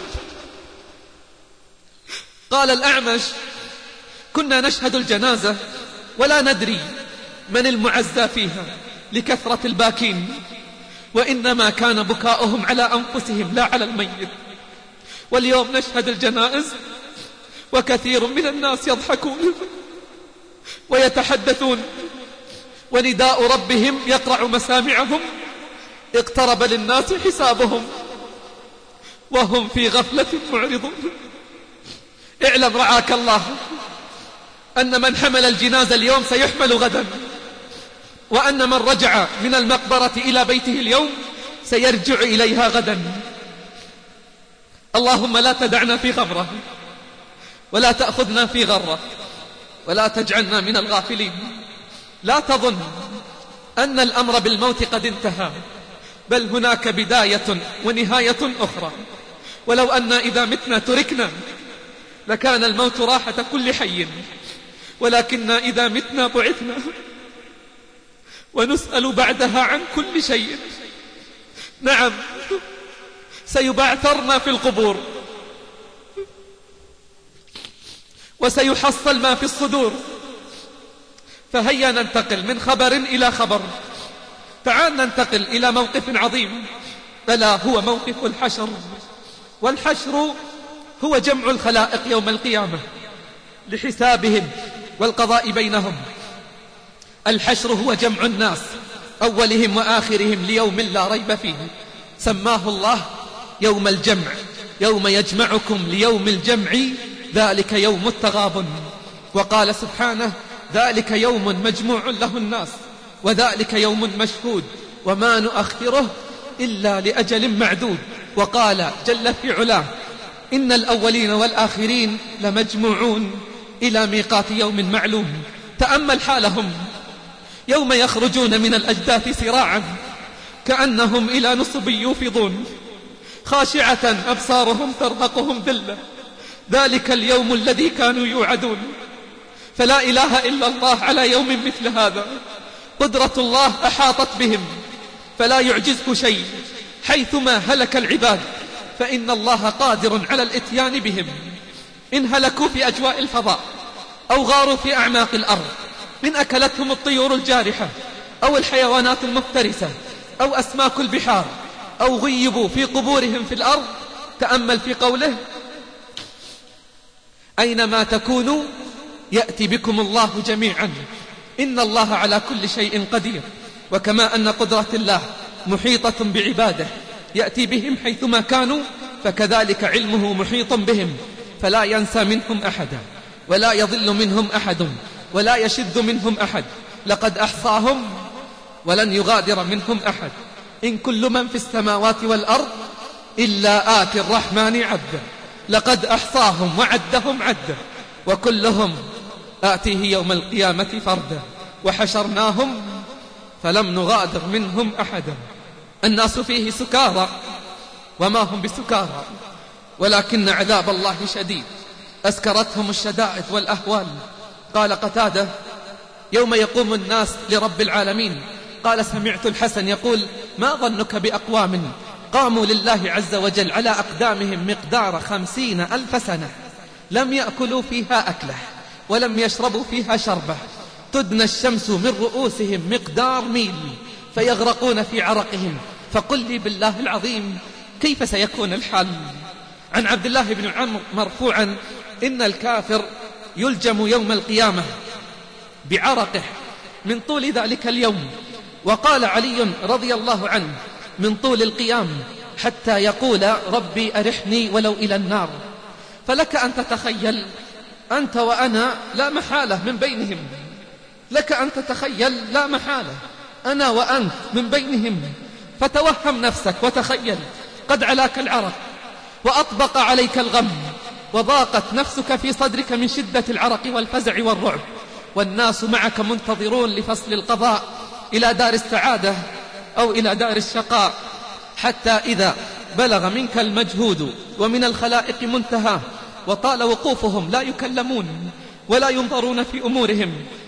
قال الأعمش: كنا نشهد الجنازة ولا ندري من المعزى فيها لكثرة الباكين، وإنما كان بكاؤهم على أنفسهم لا على الميت. واليوم نشهد الجنائز وكثير من الناس يضحكون ويتحدثون، ونداء ربهم يقرع مسامعهم. اقترب للناس حسابهم وهم في غفلة معرضون. اعلم رعاك الله أن من حمل الجنازة اليوم سيحمل غدا، وأن من رجع من المقبرة إلى بيته اليوم سيرجع إليها غدا. اللهم لا تدعنا في غمرة، ولا تأخذنا في غرة، ولا تجعلنا من الغافلين. لا تظن أن الأمر بالموت قد انتهى، بل هناك بداية ونهاية أخرى. ولو أن إذا متنا تركنا لكان الموت راحة كل حي، ولكننا إذا متنا بعثنا ونسأل بعدها عن كل شيء. نعم، سيبعثرنا في القبور، وسيحصل ما في الصدور. فهيا ننتقل من خبر إلى خبر. تعال ننتقل إلى موقف عظيم، ألا هو موقف الحشر. والحشر هو جمع الخلائق يوم القيامة لحسابهم والقضاء بينهم. الحشر هو جمع الناس أولهم وآخرهم ليوم لا ريب فيه، سماه الله يوم الجمع، يوم يجمعكم ليوم الجمع ذلك يوم التغابن. وقال سبحانه: ذلك يوم مجموع له الناس، وذلك يوم مشهود، وما نؤخره إلا لأجل معدود. وقال جل في علاه: إن الأولين والآخرين لمجموعون إلى ميقات يوم معلوم. تأمل حالهم يوم يخرجون من الأجداث سراعا كأنهم إلى نصب يوفضون، خاشعة أبصارهم ترهقهم ذلة. ذلك اليوم الذي كانوا يوعدون. فلا إله إلا الله على يوم مثل هذا. قدرة الله أحاطت بهم فلا يعجزه شيء. حيثما هلك العباد فإن الله قادر على الإتيان بهم. إن هلكوا في أجواء الفضاء، أو غاروا في أعماق الأرض، إن أكلتهم الطيور الجارحة، أو الحيوانات المفترسة، أو أسماك البحار، أو غيبوا في قبورهم في الأرض. تأمل في قوله: أينما تكونوا يأتي بكم الله جميعا إن الله على كل شيء قدير. وكما أن قدرة الله محيطة بعباده يأتي بهم حيثما كانوا، فكذلك علمه محيط بهم فلا ينسى منهم أحدا، ولا يضل منهم أحد، ولا يشذ منهم أحد. لقد أحصاهم ولن يغادر منهم أحد. إن كل من في السماوات والأرض إلا آتي الرحمن عبدا. لقد أحصاهم وعدهم عدا، وكلهم آتيه يوم القيامة فردا. وحشرناهم فلم نغادر منهم أحدا. الناس فيه سكارى وما هم بسكارى، ولكن عذاب الله شديد، أسكرتهم الشدائد والأهوال. قال قتادة: يوم يقوم الناس لرب العالمين، قال: سمعت الحسن يقول: ما ظنك بأقوام قاموا لله عز وجل على أقدامهم مقدار خمسين ألف سنة، لم يأكلوا فيها أكله ولم يشربوا فيها شربة، تدنى الشمس من رؤوسهم مقدار ميل فيغرقون في عرقهم، فقل لي بالله العظيم كيف سيكون الحال؟ عن عبد الله بن عمرو مرفوعا: إن الكافر يلجم يوم القيامة بعرقه من طول ذلك اليوم. وقال علي رضي الله عنه: من طول القيام حتى يقول: ربي أرحني ولو إلى النار. فلك أن تتخيل أنت وأنا لا محالة من بينهم، لك أن تتخيل لا محالة أنا وأنت من بينهم. فتوهم نفسك وتخيل قد علاك العرق وأطبق عليك الغم، وضاقت نفسك في صدرك من شدة العرق والفزع والرعب، والناس معك منتظرون لفصل القضاء إلى دار السعادة أو إلى دار الشقاء. حتى إذا بلغ منك المجهود ومن الخلائق منتهى، وطال وقوفهم لا يكلمون ولا ينظرون في أمورهم،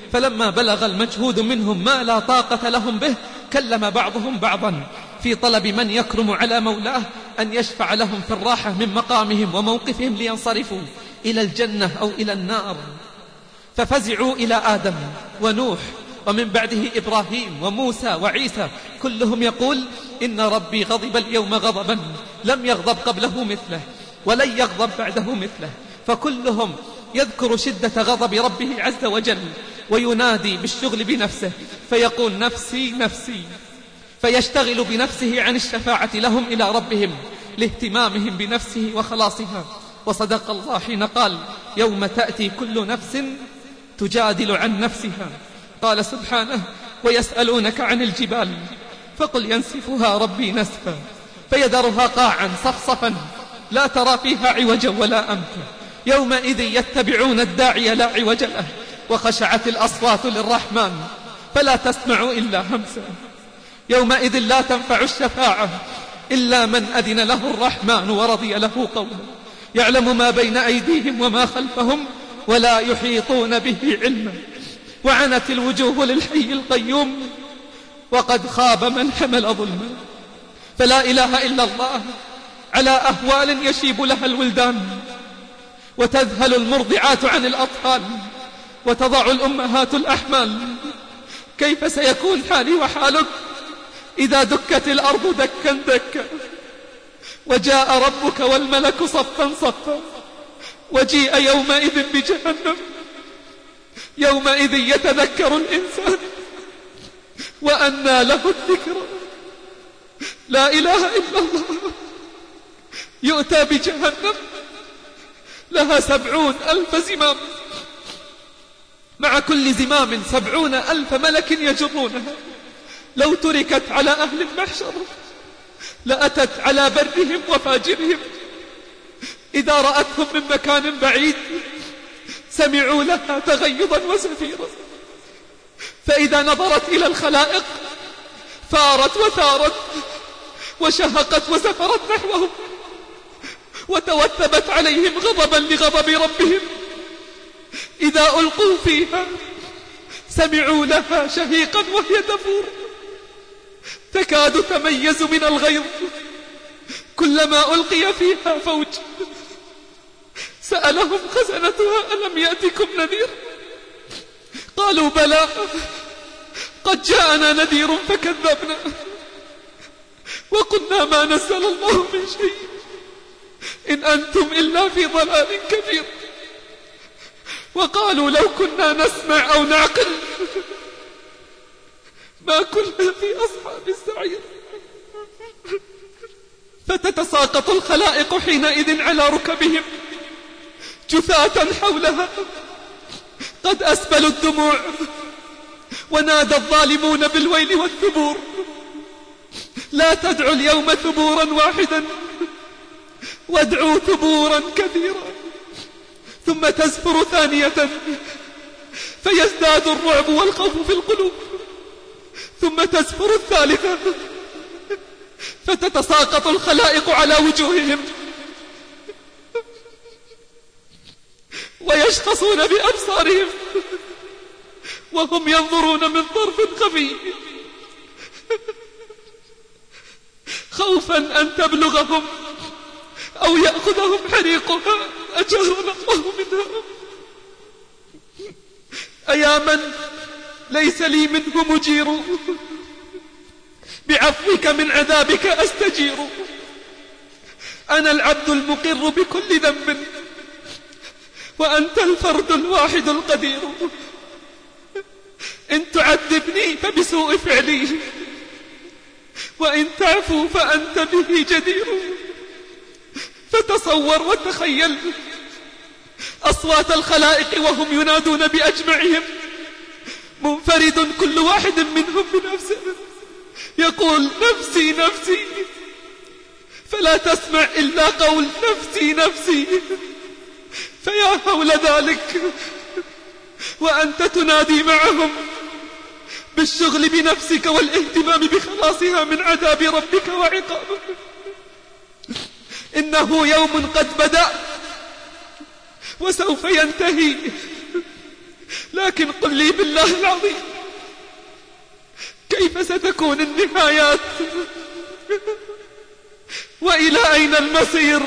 فلما بلغ المجهود منهم ما لا طاقة لهم به كلم بعضهم بعضا في طلب من يكرم على مولاه أن يشفع لهم في الراحة من مقامهم وموقفهم لينصرفوا إلى الجنة أو إلى النار. ففزعوا إلى آدم ونوح ومن بعده إبراهيم وموسى وعيسى، كلهم يقول إن ربي غضب اليوم غضبا لم يغضب قبله مثله ولن يغضب بعده مثله. فكلهم يذكر شدة غضب ربه عز وجل وينادي بالشغل بنفسه فيقول نفسي نفسي، فيشتغل بنفسه عن الشفاعة لهم إلى ربهم لاهتمامهم بنفسه وخلاصها. وصدق الله حين قال يوم تأتي كل نفس تجادل عن نفسها. قال سبحانه ويسألونك عن الجبال فقل ينسفها ربي نسفا فيذرها قاعا صفصفا لا ترى فيها عوجا ولا أمتا يومئذ يتبعون الداعي لا عوج له وخشعت الأصوات للرحمن فلا تسمع إلا همسا. يومئذ لا تنفع الشفاعة إلا من أذن له الرحمن ورضي له قولا يعلم ما بين أيديهم وما خلفهم ولا يحيطون به علما وعنت الوجوه للحي القيوم وقد خاب من حمل ظلما. فلا إله إلا الله على أهوال يشيب لها الولدان وتذهل المرضعات عن الأطفال وتضع الأمهات الأحمال. كيف سيكون حالي وحالك إذا دكت الأرض دكا دكا وجاء ربك والملك صفا صفا وجيء يومئذ بجهنم يومئذ يتذكر الإنسان وأنى له الذكرى. لا إله إلا الله. يؤتى بجهنم لها سبعون ألف زمام مع كل زمام سبعون ألف ملك يجرونها. لو تركت على أهل المحشر لأتت على برهم وفاجرهم. إذا رأتهم من مكان بعيد سمعوا لها تغيظا وزفيرا، فإذا نظرت إلى الخلائق ثارت وثارت وشهقت وزفرت نحوهم وتوثبت عليهم غضبا لغضب ربهم. إذا ألقوا فيها سمعوا لها شهيقا وهي تفور تكاد تميز من الغيظ. كلما ألقي فيها فوج سألهم خزنتها ألم يأتكم نذير؟ قالوا بلى قد جاءنا نذير فكذبنا وقلنا ما نزل الله من شيء إن أنتم إلا في ضلال كبير. وقالوا لو كنا نسمع أو نعقل ما كنا في أصحاب السعير. فتتساقط الخلائق حينئذ على ركبهم جثاة حولها قد أسبلوا الدموع ونادى الظالمون بالويل والثبور. لا تدعوا اليوم ثبورا واحدا وادعوا ثبورا كثيرا. ثم تزفر ثانية فيزداد الرعب والخوف في القلوب. ثم تزفر الثالثة فتتساقط الخلائق على وجوههم ويشخصون بأبصارهم وهم ينظرون من طرف خفي خوفا أن تبلغهم أو يأخذهم حريقها أجرنا الله منها. أيا من ليس لي منه مجير بعفوك من عذابك أستجير. أنا العبد المقر بكل ذنب وأنت الفرد الواحد القدير. إن تعذبني فبسوء فعلي وإن تعفو فأنت به جدير. فتصور وتخيل أصوات الخلائق وهم ينادون بأجمعهم منفرد كل واحد منهم بنفسه يقول نفسي نفسي فلا تسمع إلا قول نفسي نفسي. فيا هول ذلك وأنت تنادي معهم بالشغل بنفسك والاهتمام بخلاصها من عذاب ربك وعقابه. إنه يوم قد بدأ وسوف ينتهي لكن قل لي بالله العظيم، كيف ستكون النهايات؟ وإلى أين المصير؟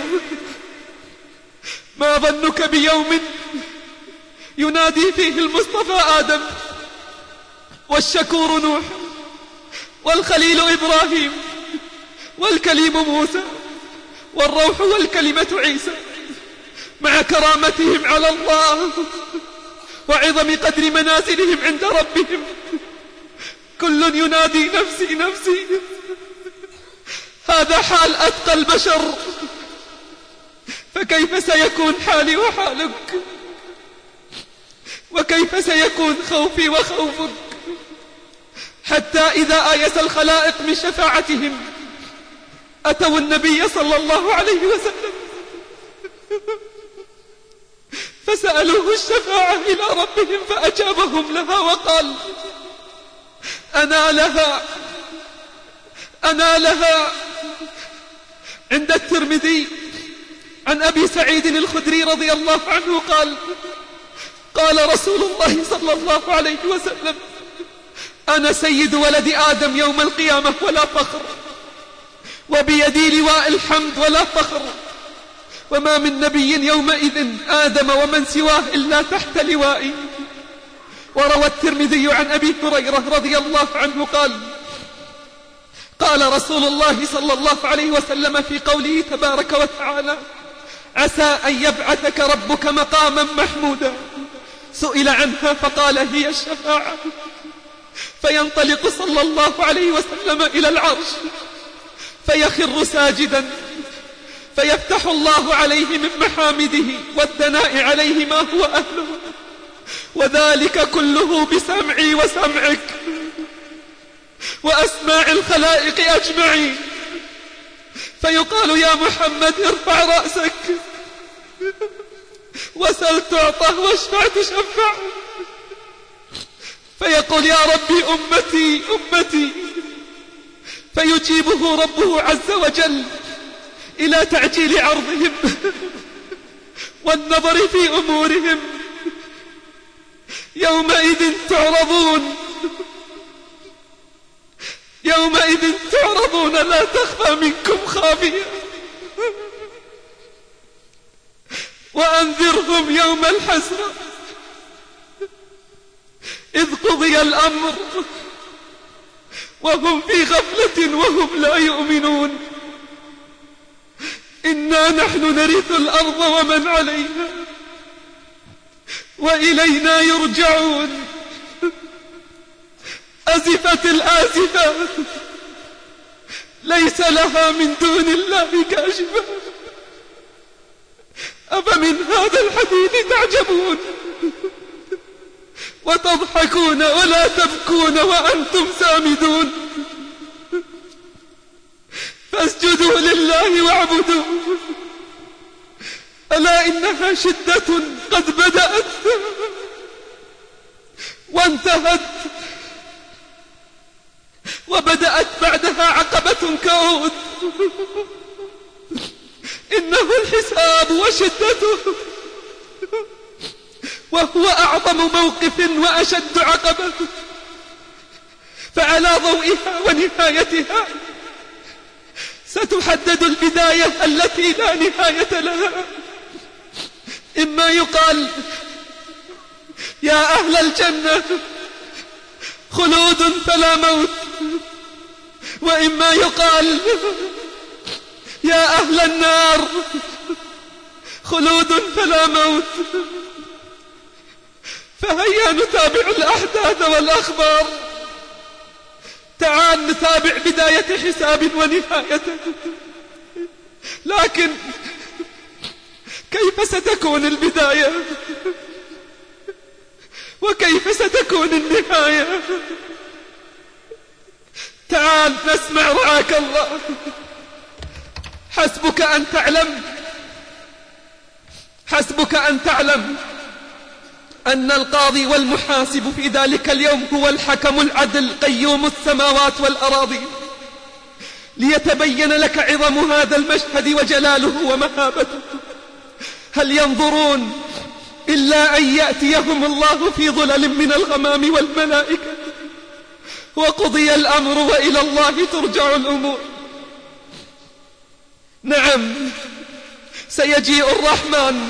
ما ظنك بيوم ينادي فيه المصطفى آدم والشكور نوح والخليل إبراهيم والكليم موسى والروح والكلمة عيسى مع كرامتهم على الله وعظم قدر منازلهم عند ربهم، كل ينادي نفسي نفسي. هذا حال أتقى البشر، فكيف سيكون حالي وحالك؟ وكيف سيكون خوفي وخوفك؟ حتى إذا آيس الخلائق من شفاعتهم أتوا النبي صلى الله عليه وسلم فسألوه الشفاعة إلى ربهم فأجابهم لها وقال: أنا لها أنا لها. عند الترمذي عن أبي سعيد الخدري رضي الله عنه قال: قال رسول الله صلى الله عليه وسلم: أنا سيد ولد آدم يوم القيامة ولا فخر، وبيدي لواء الحمد ولا فخر، وما من نبي يومئذ آدم ومن سواه إلا تحت لوائي. وروى الترمذي عن أبي هريرة رضي الله عنه قال: قال رسول الله صلى الله عليه وسلم في قوله تبارك وتعالى: عسى أن يبعثك ربك مقاما محمودا. سئل عنها فقال: هي الشفاعة. فينطلق صلى الله عليه وسلم إلى العرش فيخر ساجدا، فيفتح الله عليه من محامده والثناء عليه ما هو أهله، وذلك كله بسمعي وسمعك وأسماع الخلائق أجمعين. فيقال: يا محمد ارفع رأسك وسل تعطه واشفع تشفع. فيقول: يا ربي أمتي أمتي. فيجيبه ربه عز وجل إلى تعجيل عرضهم والنظر في أمورهم. يومئذ تعرضون يومئذ تعرضون لا تخفى منكم خافية. وأنذرهم يوم الحسرة إذ قضي الأمر وهم في غفلة وهم لا يؤمنون. إنا نحن نرث الأرض ومن عليها وإلينا يرجعون. أزفت الآزفة ليس لها من دون الله كاشفة. أفمن هذا الحديث تعجبون وتضحكون ولا تبكون وأنتم سامدون. فاسجدوا لله واعبدوا، ألا إنها شدة قد بدأت وانتهت، وبدأت بعدها عقبة كعود. إنه الحساب وشدته، وهو أعظم موقف وأشد عقبة. فعلى ضوئها ونهايتها ستحدد البداية التي لا نهاية لها. إما يقال: يا أهل الجنة خلود فلا موت، وإما يقال: يا أهل النار خلود فلا موت. فهيا نتابع الأحداث والأخبار. تعال نتابع بداية حساب ونهايته. لكن كيف ستكون البداية وكيف ستكون النهاية؟ تعال نسمع رعاك الله. حسبك أن تعلم حسبك أن تعلم أن القاضي والمحاسب في ذلك اليوم هو الحكم العدل قيوم السماوات والأراضي، ليتبين لك عظم هذا المشهد وجلاله ومهابته. هل ينظرون إلا أن يأتيهم الله في ظلل من الغمام والملائكة وقضي الأمر وإلى الله ترجع الأمور. نعم، سيجيء الرحمن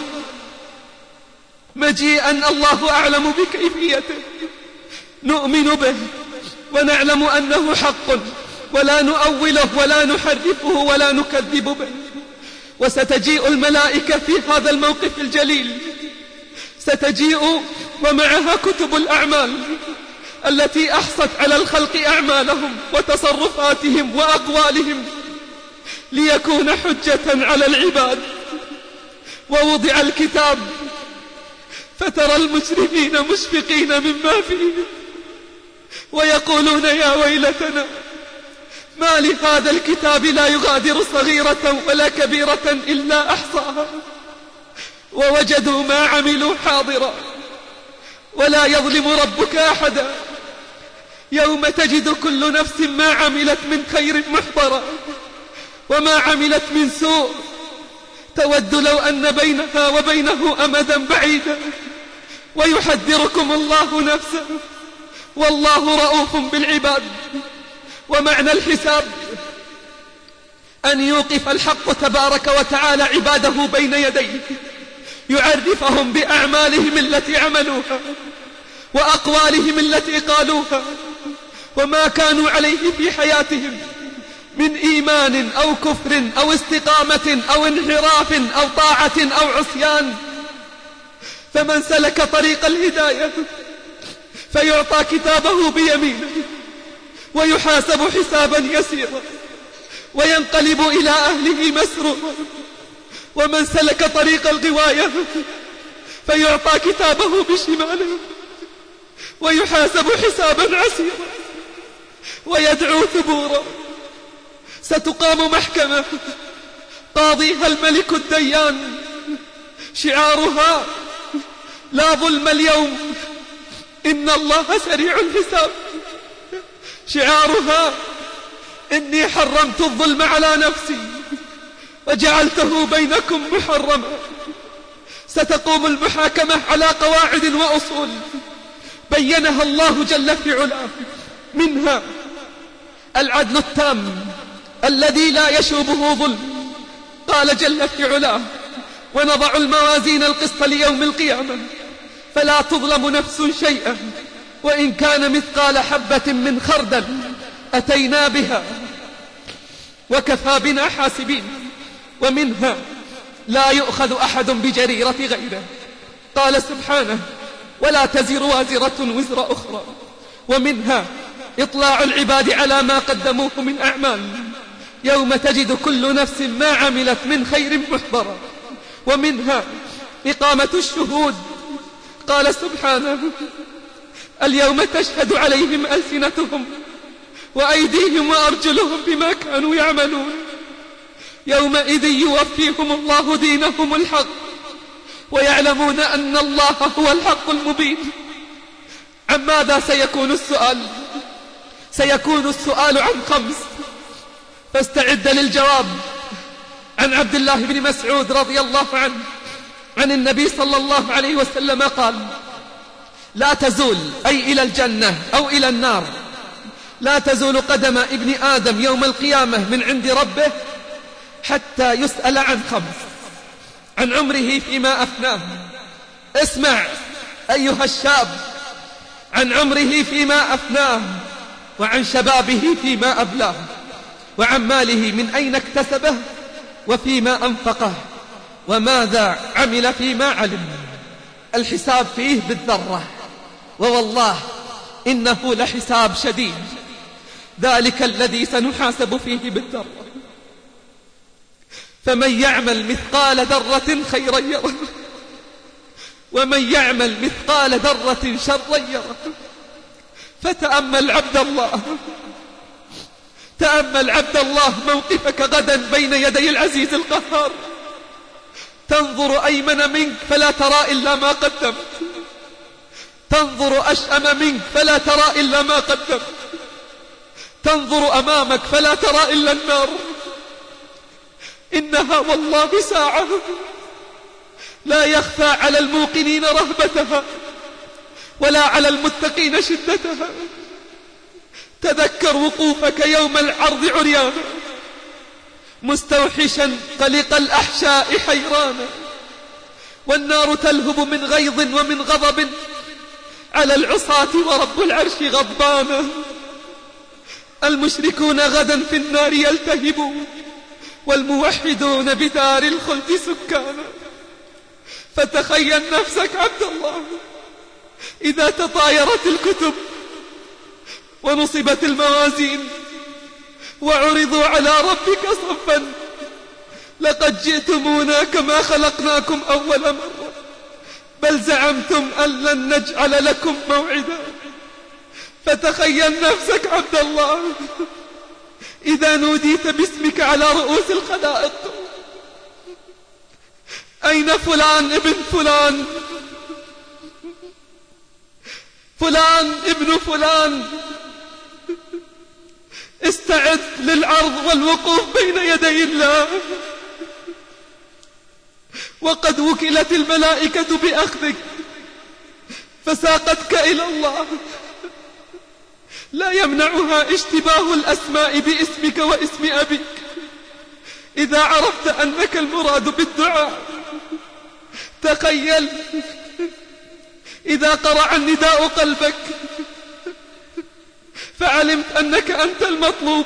مجيئا الله أعلم بكيفيته، نؤمن به ونعلم أنه حق ولا نؤوله ولا نحرفه ولا نكذب به. وستجيء الملائكة في هذا الموقف الجليل، ستجيء ومعها كتب الأعمال التي أحصت على الخلق أعمالهم وتصرفاتهم وأقوالهم ليكون حجة على العباد. ووضع الكتاب فترى المجرمين مشفقين مما فيه ويقولون يا ويلتنا ما لهذا الكتاب لا يغادر صغيرة ولا كبيرة إلا أحصاها ووجدوا ما عملوا حاضرا ولا يظلم ربك أحدا. يوم تجد كل نفس ما عملت من خير محضرا وما عملت من سوء تود لو أن بينها وبينه أمدا بعيدا ويحذركم الله نفسه والله رؤوف بالعباد. ومعنى الحساب أن يوقف الحق تبارك وتعالى عباده بين يديه، يعرفهم بأعمالهم التي عملوها وأقوالهم التي قالوها وما كانوا عليه في حياتهم من إيمان أو كفر أو استقامة أو انحراف أو طاعة أو عصيان. فمن سلك طريق الهداية فيعطى كتابه بيمينه ويحاسب حسابا يسيرا وينقلب إلى أهله مسرورا. ومن سلك طريق الغواية فيعطى كتابه بشماله ويحاسب حسابا عسيرا ويدعو ثبورا. ستقام محكمة قاضيها الملك الديان، شعارها لا ظلم اليوم إن الله سريع الحساب، شعارها إني حرمت الظلم على نفسي وجعلته بينكم محرما. ستقوم المحاكمة على قواعد وأصول بينها الله جل في علاه، منها العدل التام الذي لا يشوبه ظلم. قال جل في علاه ونضع الموازين القسط ليوم القيامة فلا تظلم نفس شيئا وإن كان مثقال حبة من خردل أتينا بها وكفى بنا حاسبين. ومنها لا يؤخذ أحد بجريرة غيره. قال سبحانه ولا تزر وازرة وزر أخرى. ومنها إطلاع العباد على ما قدموه من أعمال يوم تجد كل نفس ما عملت من خير محضرا. ومنها إقامة الشهود. قال سبحانه اليوم تشهد عليهم ألسنتهم وأيديهم وأرجلهم بما كانوا يعملون يومئذ يوفيهم الله دينهم الحق ويعلمون أن الله هو الحق المبين. عن ماذا سيكون السؤال؟ سيكون السؤال عن خمس، فاستعد للجواب. عن عبد الله بن مسعود رضي الله عنه عن النبي صلى الله عليه وسلم قال لا تزول، أي إلى الجنة أو إلى النار، لا تزول قدم ابن آدم يوم القيامة من عند ربه حتى يسأل عن خمس: عن عمره فيما أفناه. اسمع أيها الشاب، عن عمره فيما أفناه، وعن شبابه فيما أبلاه، وعن ماله من أين اكتسبه وفيما أنفقه، وماذا عمل فيما علم. الحساب فيه بالذرة، ووالله إنه لحساب شديد، ذلك الذي سنحاسب فيه بالذرة. فمن يعمل مثقال ذرة خيرا يره، ومن يعمل مثقال ذرة شرا يره. فتأمل عبد الله، تأمل عبد الله موقفك غدا بين يدي العزيز القهار. تنظر أيمن منك فلا ترى إلا ما قدمت، تنظر أشأم منك فلا ترى إلا ما قدمت، تنظر أمامك فلا ترى إلا النار. إنها والله ساعة لا يخفى على الموقنين رهبتها ولا على المتقين شدتها. تذكر وقوفك يوم العرض عريانا مستوحشا قلق الأحشاء حيرانا، والنار تلهب من غيظ ومن غضب على العصاة ورب العرش غضبانا. المشركون غدا في النار يلتهبون والموحدون بدار الخلد سكانا. فتخيل نفسك عبد الله إذا تطايرت الكتب ونصبت الموازين وعرضوا على ربك صفا، لقد جئتمونا كما خلقناكم أول مرة، بل زعمتم أن لن نجعل لكم موعدا. فتخيل نفسك عبد الله إذا نوديت باسمك على رؤوس الخلائق: أين فلان ابن فلان، فلان ابن فلان؟ استعد للعرض والوقوف بين يدي الله، وقد وكلت الملائكة بأخذك فساقتك إلى الله. لا يمنعها اشتباه الأسماء باسمك واسم أبيك إذا عرفت أنك المراد بالدعاء. تخيل إذا قرع النداء قلبك فعلمت أنك أنت المطلوب،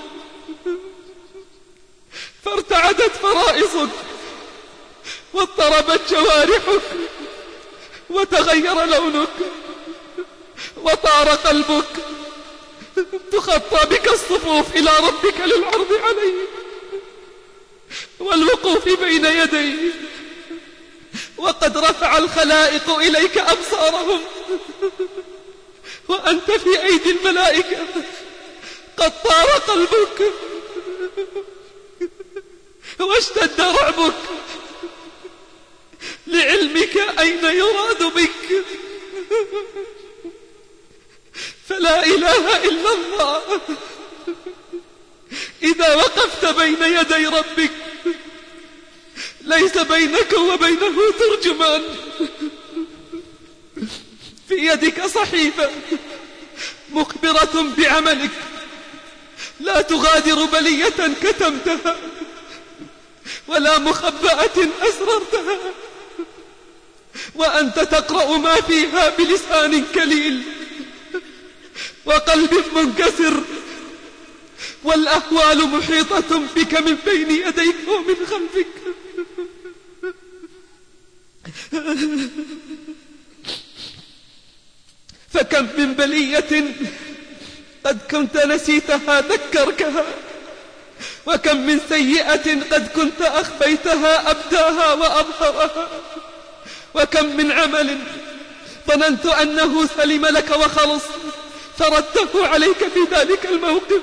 فارتعدت فرائصك واضطربت جوارحك وتغير لونك وطار قلبك. تخطى بك الصفوف إلى ربك للعرض عليه والوقوف بين يديه، وقد رفع الخلائق إليك أبصارهم وأنت في أيدي الملائكة. قد طار قلبك واشتد رعبك لعلمك أين يراد بك. فلا إله إلا الله إذا وقفت بين يدي ربك ليس بينك وبينه ترجمان. في يدك صحيفة مخبرة بعملك لا تغادر بلية كتمتها ولا مخبأة أسررتها، وأنت تقرأ ما فيها بلسان كليل وقلب منكسر، والأهوال محيطة بك من بين يديك ومن خلفك. فكم من بلية قد كنت نسيتها ذكركها، وكم من سيئة قد كنت أخفيتها أبداها وأظهرها، وكم من عمل ظننت أنه سلم لك وخلص فردته عليك في ذلك الموقف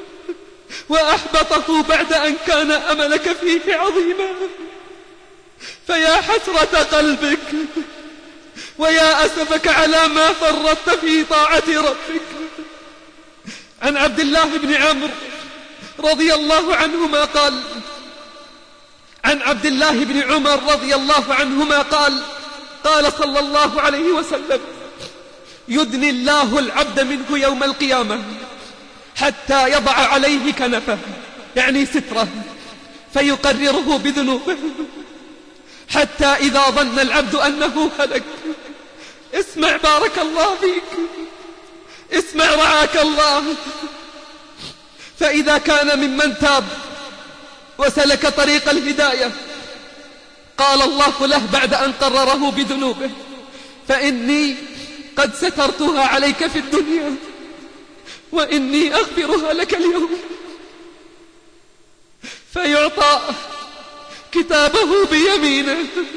وأحبطه بعد أن كان أملك فيه عظيما. فيا حسرة قلبك ويا أسفك على ما فرطت في طاعة ربك. عن عبد الله بن عمرو رضي الله عنهما قال عن عبد الله بن عمر رضي الله عنهما قال قال صلى الله عليه وسلم: يدني الله العبد منه يوم القيامة حتى يضع عليه كنفه، يعني ستره، فيقرره بذنوبه، حتى إذا ظن العبد أنه هلك، اسمع بارك الله فيك، اسمع رعاك الله، فإذا كان ممن تاب وسلك طريق الهداية قال الله له بعد أن قرره بذنوبه: فإني قد سترتها عليك في الدنيا وإني أغفرها لك اليوم. فيعطى كتابه بيمينه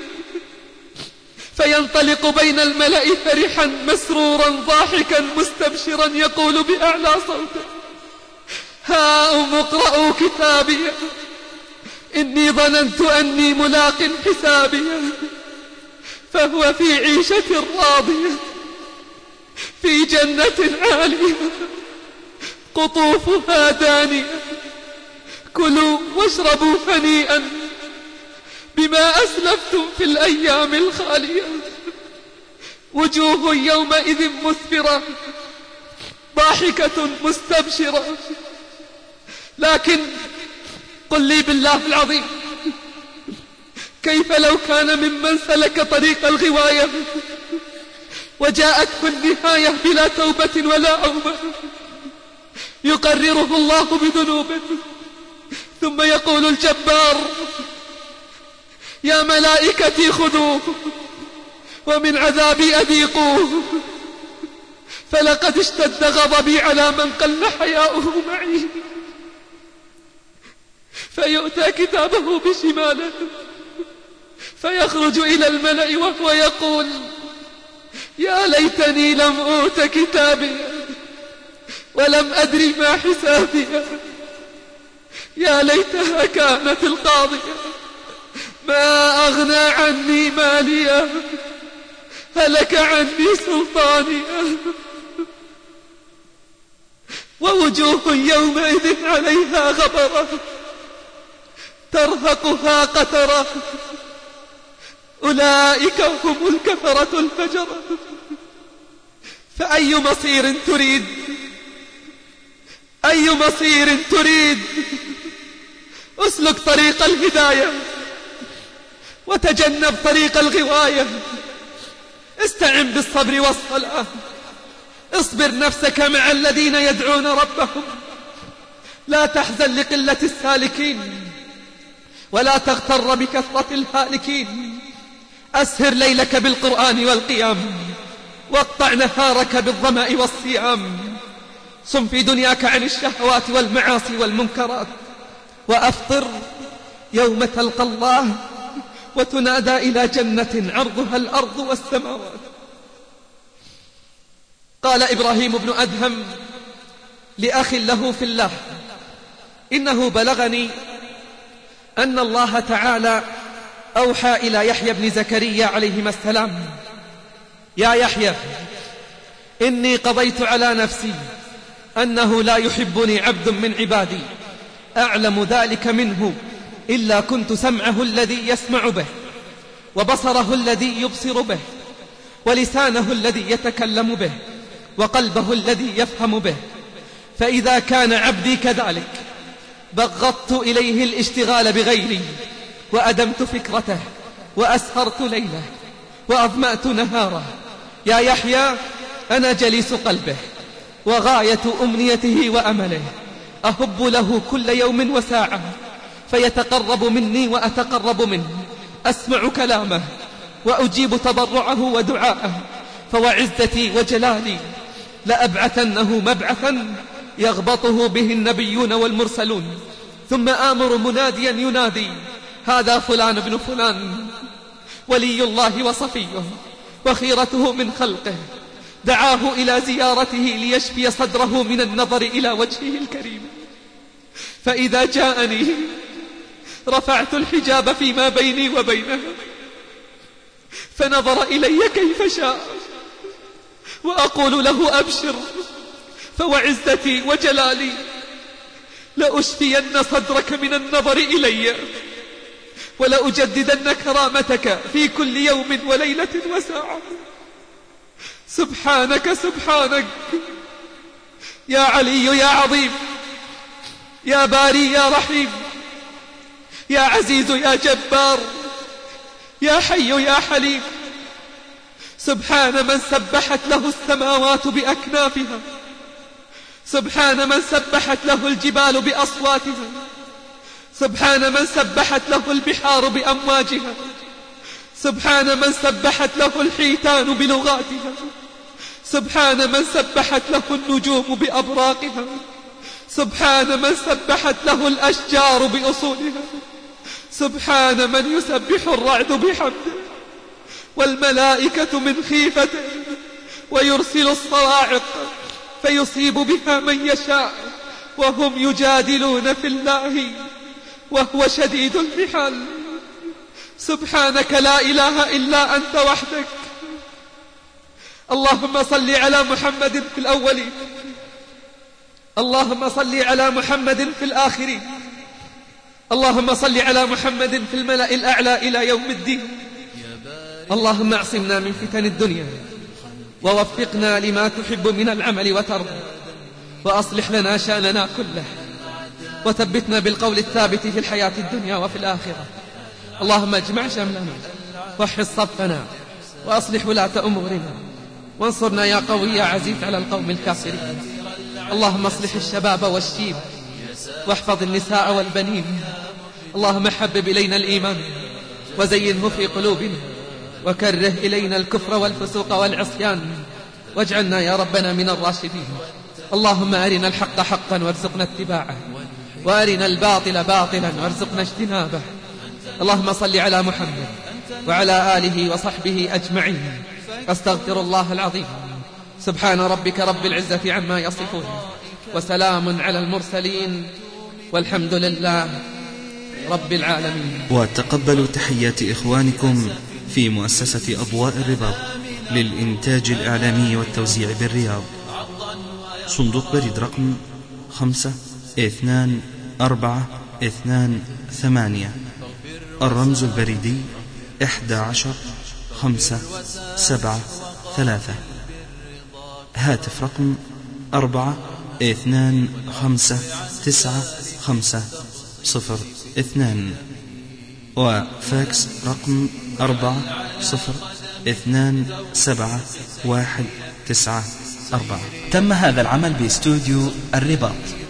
فينطلق بين الملأ فرحا مسرورا ضاحكا مستبشرا يقول بأعلى صوته: هاؤم اقرءوا كتابي إني ظننت أني ملاق حسابي. فهو في عيشة راضية في جنة عالية قطوفها دانية، كلوا واشربوا هنيئا بما أسلفتم في الآخرة الأيام الخالية. وجوه يومئذ مسفرة ضاحكة مستبشرة. لكن قل لي بالله العظيم، كيف لو كان ممن سلك طريق الغواية وجاءته النهاية بلا توبة ولا أوبة، يقرره الله بذنوبه ثم يقول الجبار: يا ملائكتي خذوه ومن عذابي أذيقوه، فلقد اشتد غضبي على من قل حياؤه معي. فيؤتى كتابه بشماله فيخرج إلى الملأ وهو يقول: يا ليتني لم أوت كتابي ولم أدري ما حسابي، يا ليتها كانت القاضية، ما أغنى عني مالية، هلك عني سلطاني. ووجوه يومئذ عليها غبرة ترهقها قترة، أولئك هم الكفرة الفجرة. فأي مصير تريد؟ أي مصير تريد؟ اسلك طريق الهداية وتجنب طريق الغواية. استعن بالصبر والصلاة، اصبر نفسك مع الذين يدعون ربهم، لا تحزن لقلة السالكين ولا تغتر بكثرة الهالكين. أسهر ليلك بالقرآن والقيام، واقطع نهارك بالظمأ والصيام. صم في دنياك عن الشهوات والمعاصي والمنكرات، وأفطر يوم تلقى الله وتنادى إلى جنة عرضها الأرض والسماوات. قال إبراهيم بن أدهم لأخ له في الله: إنه بلغني أن الله تعالى أوحى إلى يحيى بن زكريا عليهما السلام: يا يحيى، إني قضيت على نفسي أنه لا يحبني عبد من عبادي أعلم ذلك منه إلا كنت سمعه الذي يسمع به، وبصره الذي يبصر به، ولسانه الذي يتكلم به، وقلبه الذي يفهم به. فإذا كان عبدي كذلك بغضت إليه الاشتغال بغيري، وأدمت فكرته، وأسهرت ليله، وأظمأت نهاره. يا يحيى، أنا جليس قلبه وغاية أمنيته وأمله، أهب له كل يوم وساعة فيتقرب مني وأتقرب منه، أسمع كلامه وأجيب تضرعه ودعاءه. فوعزتي وجلالي لأبعثنه مبعثا يغبطه به النبيون والمرسلون، ثم آمر مناديا ينادي: هذا فلان بن فلان ولي الله وصفيه وخيرته من خلقه، دعاه إلى زيارته ليشفي صدره من النظر إلى وجهه الكريم. فإذا جاءني رفعت الحجاب فيما بيني وبينه، فنظر إلي كيف شاء، وأقول له: أبشر، فوعزتي وجلالي لأشفين صدرك من النظر إلي، ولأجددن كرامتك في كل يوم وليلة وساعة. سبحانك سبحانك يا علي يا عظيم، يا باري يا رحيم، يا عزيز يا جبار، يا حي يا حليم. سبحان من سبحت له السماوات بأكنافها، سبحان من سبحت له الجبال بأصواتها، سبحان من سبحت له البحار بأمواجها، سبحان من سبحت له الحيتان بلغاتها، سبحان من سبحت له النجوم بأبراقها، سبحان من سبحت له الأشجار بأصولها، سبحان من يسبح الرعد بحمده والملائكة من خيفته، ويرسل الصواعق فيصيب بها من يشاء، وهم يجادلون في الله وهو شديد المحال. سبحانك لا إله إلا أنت وحدك. اللهم صل على محمد في الأولين، اللهم صل على محمد في الآخرين، اللهم صل على محمد في الملأ الأعلى إلى يوم الدين. اللهم اعصمنا من فتن الدنيا ووفقنا لما تحب من العمل وترضى، وأصلح لنا شأننا كله، وثبتنا بالقول الثابت في الحياة الدنيا وفي الآخرة. اللهم اجمع شملنا واحفظ صفنا وأصلح ولاة أمورنا، وانصرنا يا قوي يا عزيز على القوم الكافرين. اللهم اصلح الشباب والشيب، واحفظ النساء والبنين. اللهم حبب إلينا الإيمان وزينه في قلوبنا، وكره إلينا الكفر والفسوق والعصيان، واجعلنا يا ربنا من الراشدين. اللهم أرنا الحق حقا وارزقنا اتباعه، وأرنا الباطل باطلا وارزقنا اجتنابه. اللهم صل على محمد وعلى آله وصحبه أجمعين. أستغفر الله العظيم. سبحان ربك رب العزة عما يصفون، وسلام على المرسلين، والحمد لله رب العالمين. وتقبلوا تحيات إخوانكم في مؤسسة أضواء الرباط للإنتاج الإعلامي والتوزيع بالرياض. صندوق بريد رقم خمسة اثنان أربعة اثنان ثمانية. الرمز البريدي إحدى عشر خمسة سبعة ثلاثة. هاتف رقم أربعة اثنان خمسة تسعة خمسة صفر اثنان. وفاكس رقم أربعة صفر اثنان سبعة واحد تسعة أربعة. تم هذا العمل باستوديو الرباط.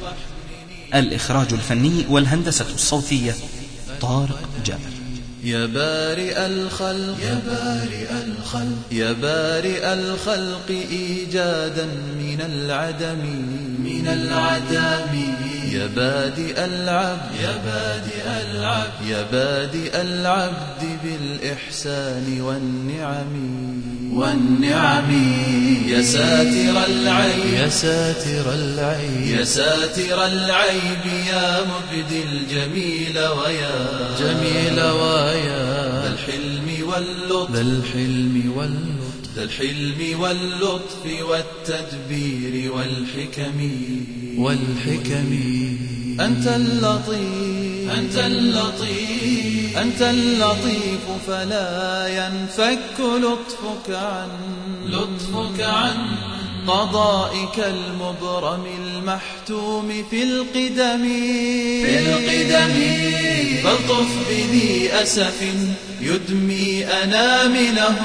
الإخراج الفني والهندسة الصوتية طارق جابر. يا بارئ الخلق يا بارئ الخلق يا بارئ الخلق إيجادا من العدم من العدم يا بادئ العبد يا بادئ العبد يا بادئ العبد بالإحسان والنعم والنعم يا ساتر العيب يا ساتر العيب يا ساتر العيب يا مبدي الجميل ويا جميل ويا ذا الحلم واللطف ذا الحلم واللطف ذا الحلم واللطف والتدبير والحكم والحكم أنت اللطيف أنت اللطيف أنت اللطيف فلا ينفك لطفك عن لطفك عن قضائك المبرم المحتوم في القدم في القدم فالطف بذي أسف يدمي أنامله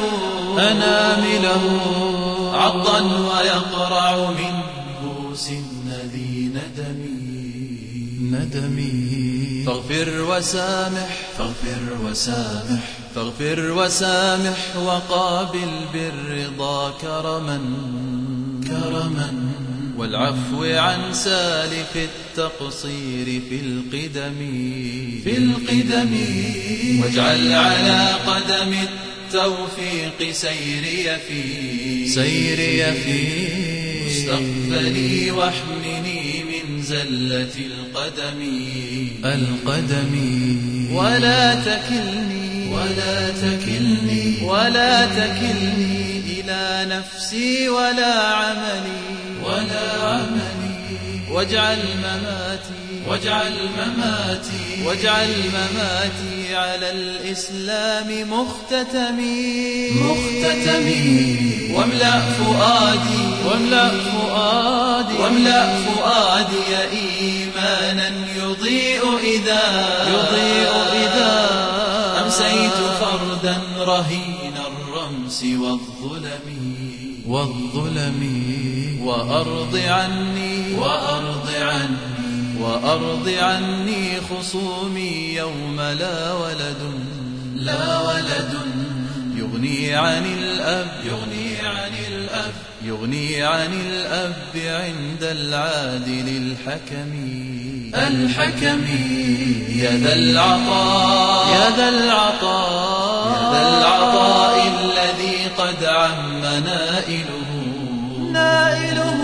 أنامله عضا ويقرع من بوس ذي ندم ندمي فاغفر وسامح فاغفر وسامح فاغفر وسامح وقابل بالرضا كرما كرما والعفو عن سالف التقصير في القدم في القدم واجعل على قدم التوفيق سيري في سيري في مستقبلي واحمني من زلة القدم القدم ولا تكلني ولا تكلني ولا تكلني إلى نفسي ولا عملي ولا عملي واجعل مماتي واجعل مماتي واجعل مماتي على الإسلام مختتمي مختتمي واملأ فؤادي واملأ فؤادي واملأ فؤادي إيمانا يضيء إذا يضيء إذا أمسيت فردا رهين الرمس والظلم والظلم وأرض عني وأرض عني وأرض عني خصومي يوم لا ولد لا ولد يغني عن الأب يغني عن الأب يغني عن الأب عند العادل الحكم الحكم يا ذا العطاء يا ذا العطاء يا ذا العطاء الذي قد عم نائله نائله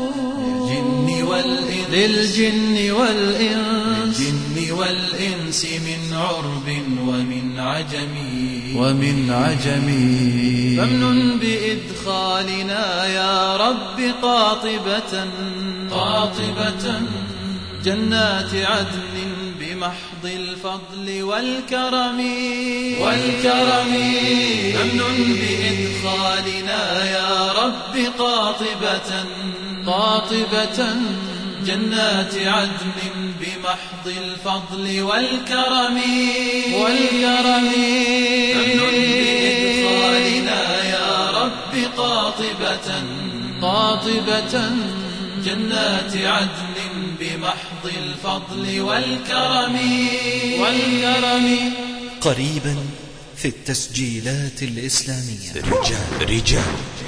للجن والإنس للجن والإنس للجن والإنس من عرب ومن عجم ومن عجم فامنن بإدخالنا يا رب قاطبة قاطبة جنات عدن بمحض الفضل والكرم والكرم أمن بإدخالنا يا رب قاطبة قاطبة جنات عدن بمحض الفضل والكرم والكرم أمن بإدخالنا يا رب قاطبة قاطبة جنات عدن بمحض الفضل والكرم والكرم. قريبا في التسجيلات الإسلامية رجال رجال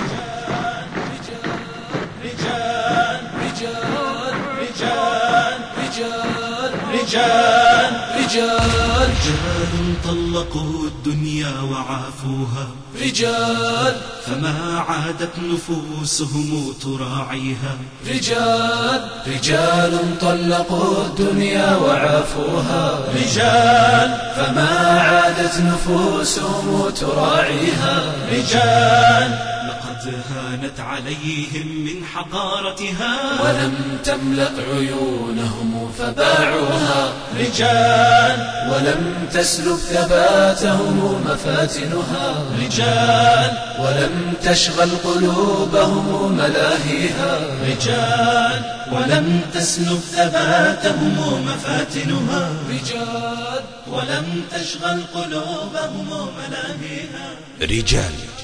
رجال رجال رجال طلقوا الدنيا وعافوها رجال فما عادت نفوسهم تراعيها رجال رجال طلقوا الدنيا وعافوها رجال فما عادت نفوسهم تراعيها رجال لقد هانت عليهم من حقارتها ولم تملأ عيونهم فباعوها رجال ولم تسلب ثباتهم مفاتنها رجال ولم تشغل قلوبهم ملاهيها رجال ولم تسلب ثباتهم مفاتنها رجال ولم تشغل قلوبهم ملاهيها. رجال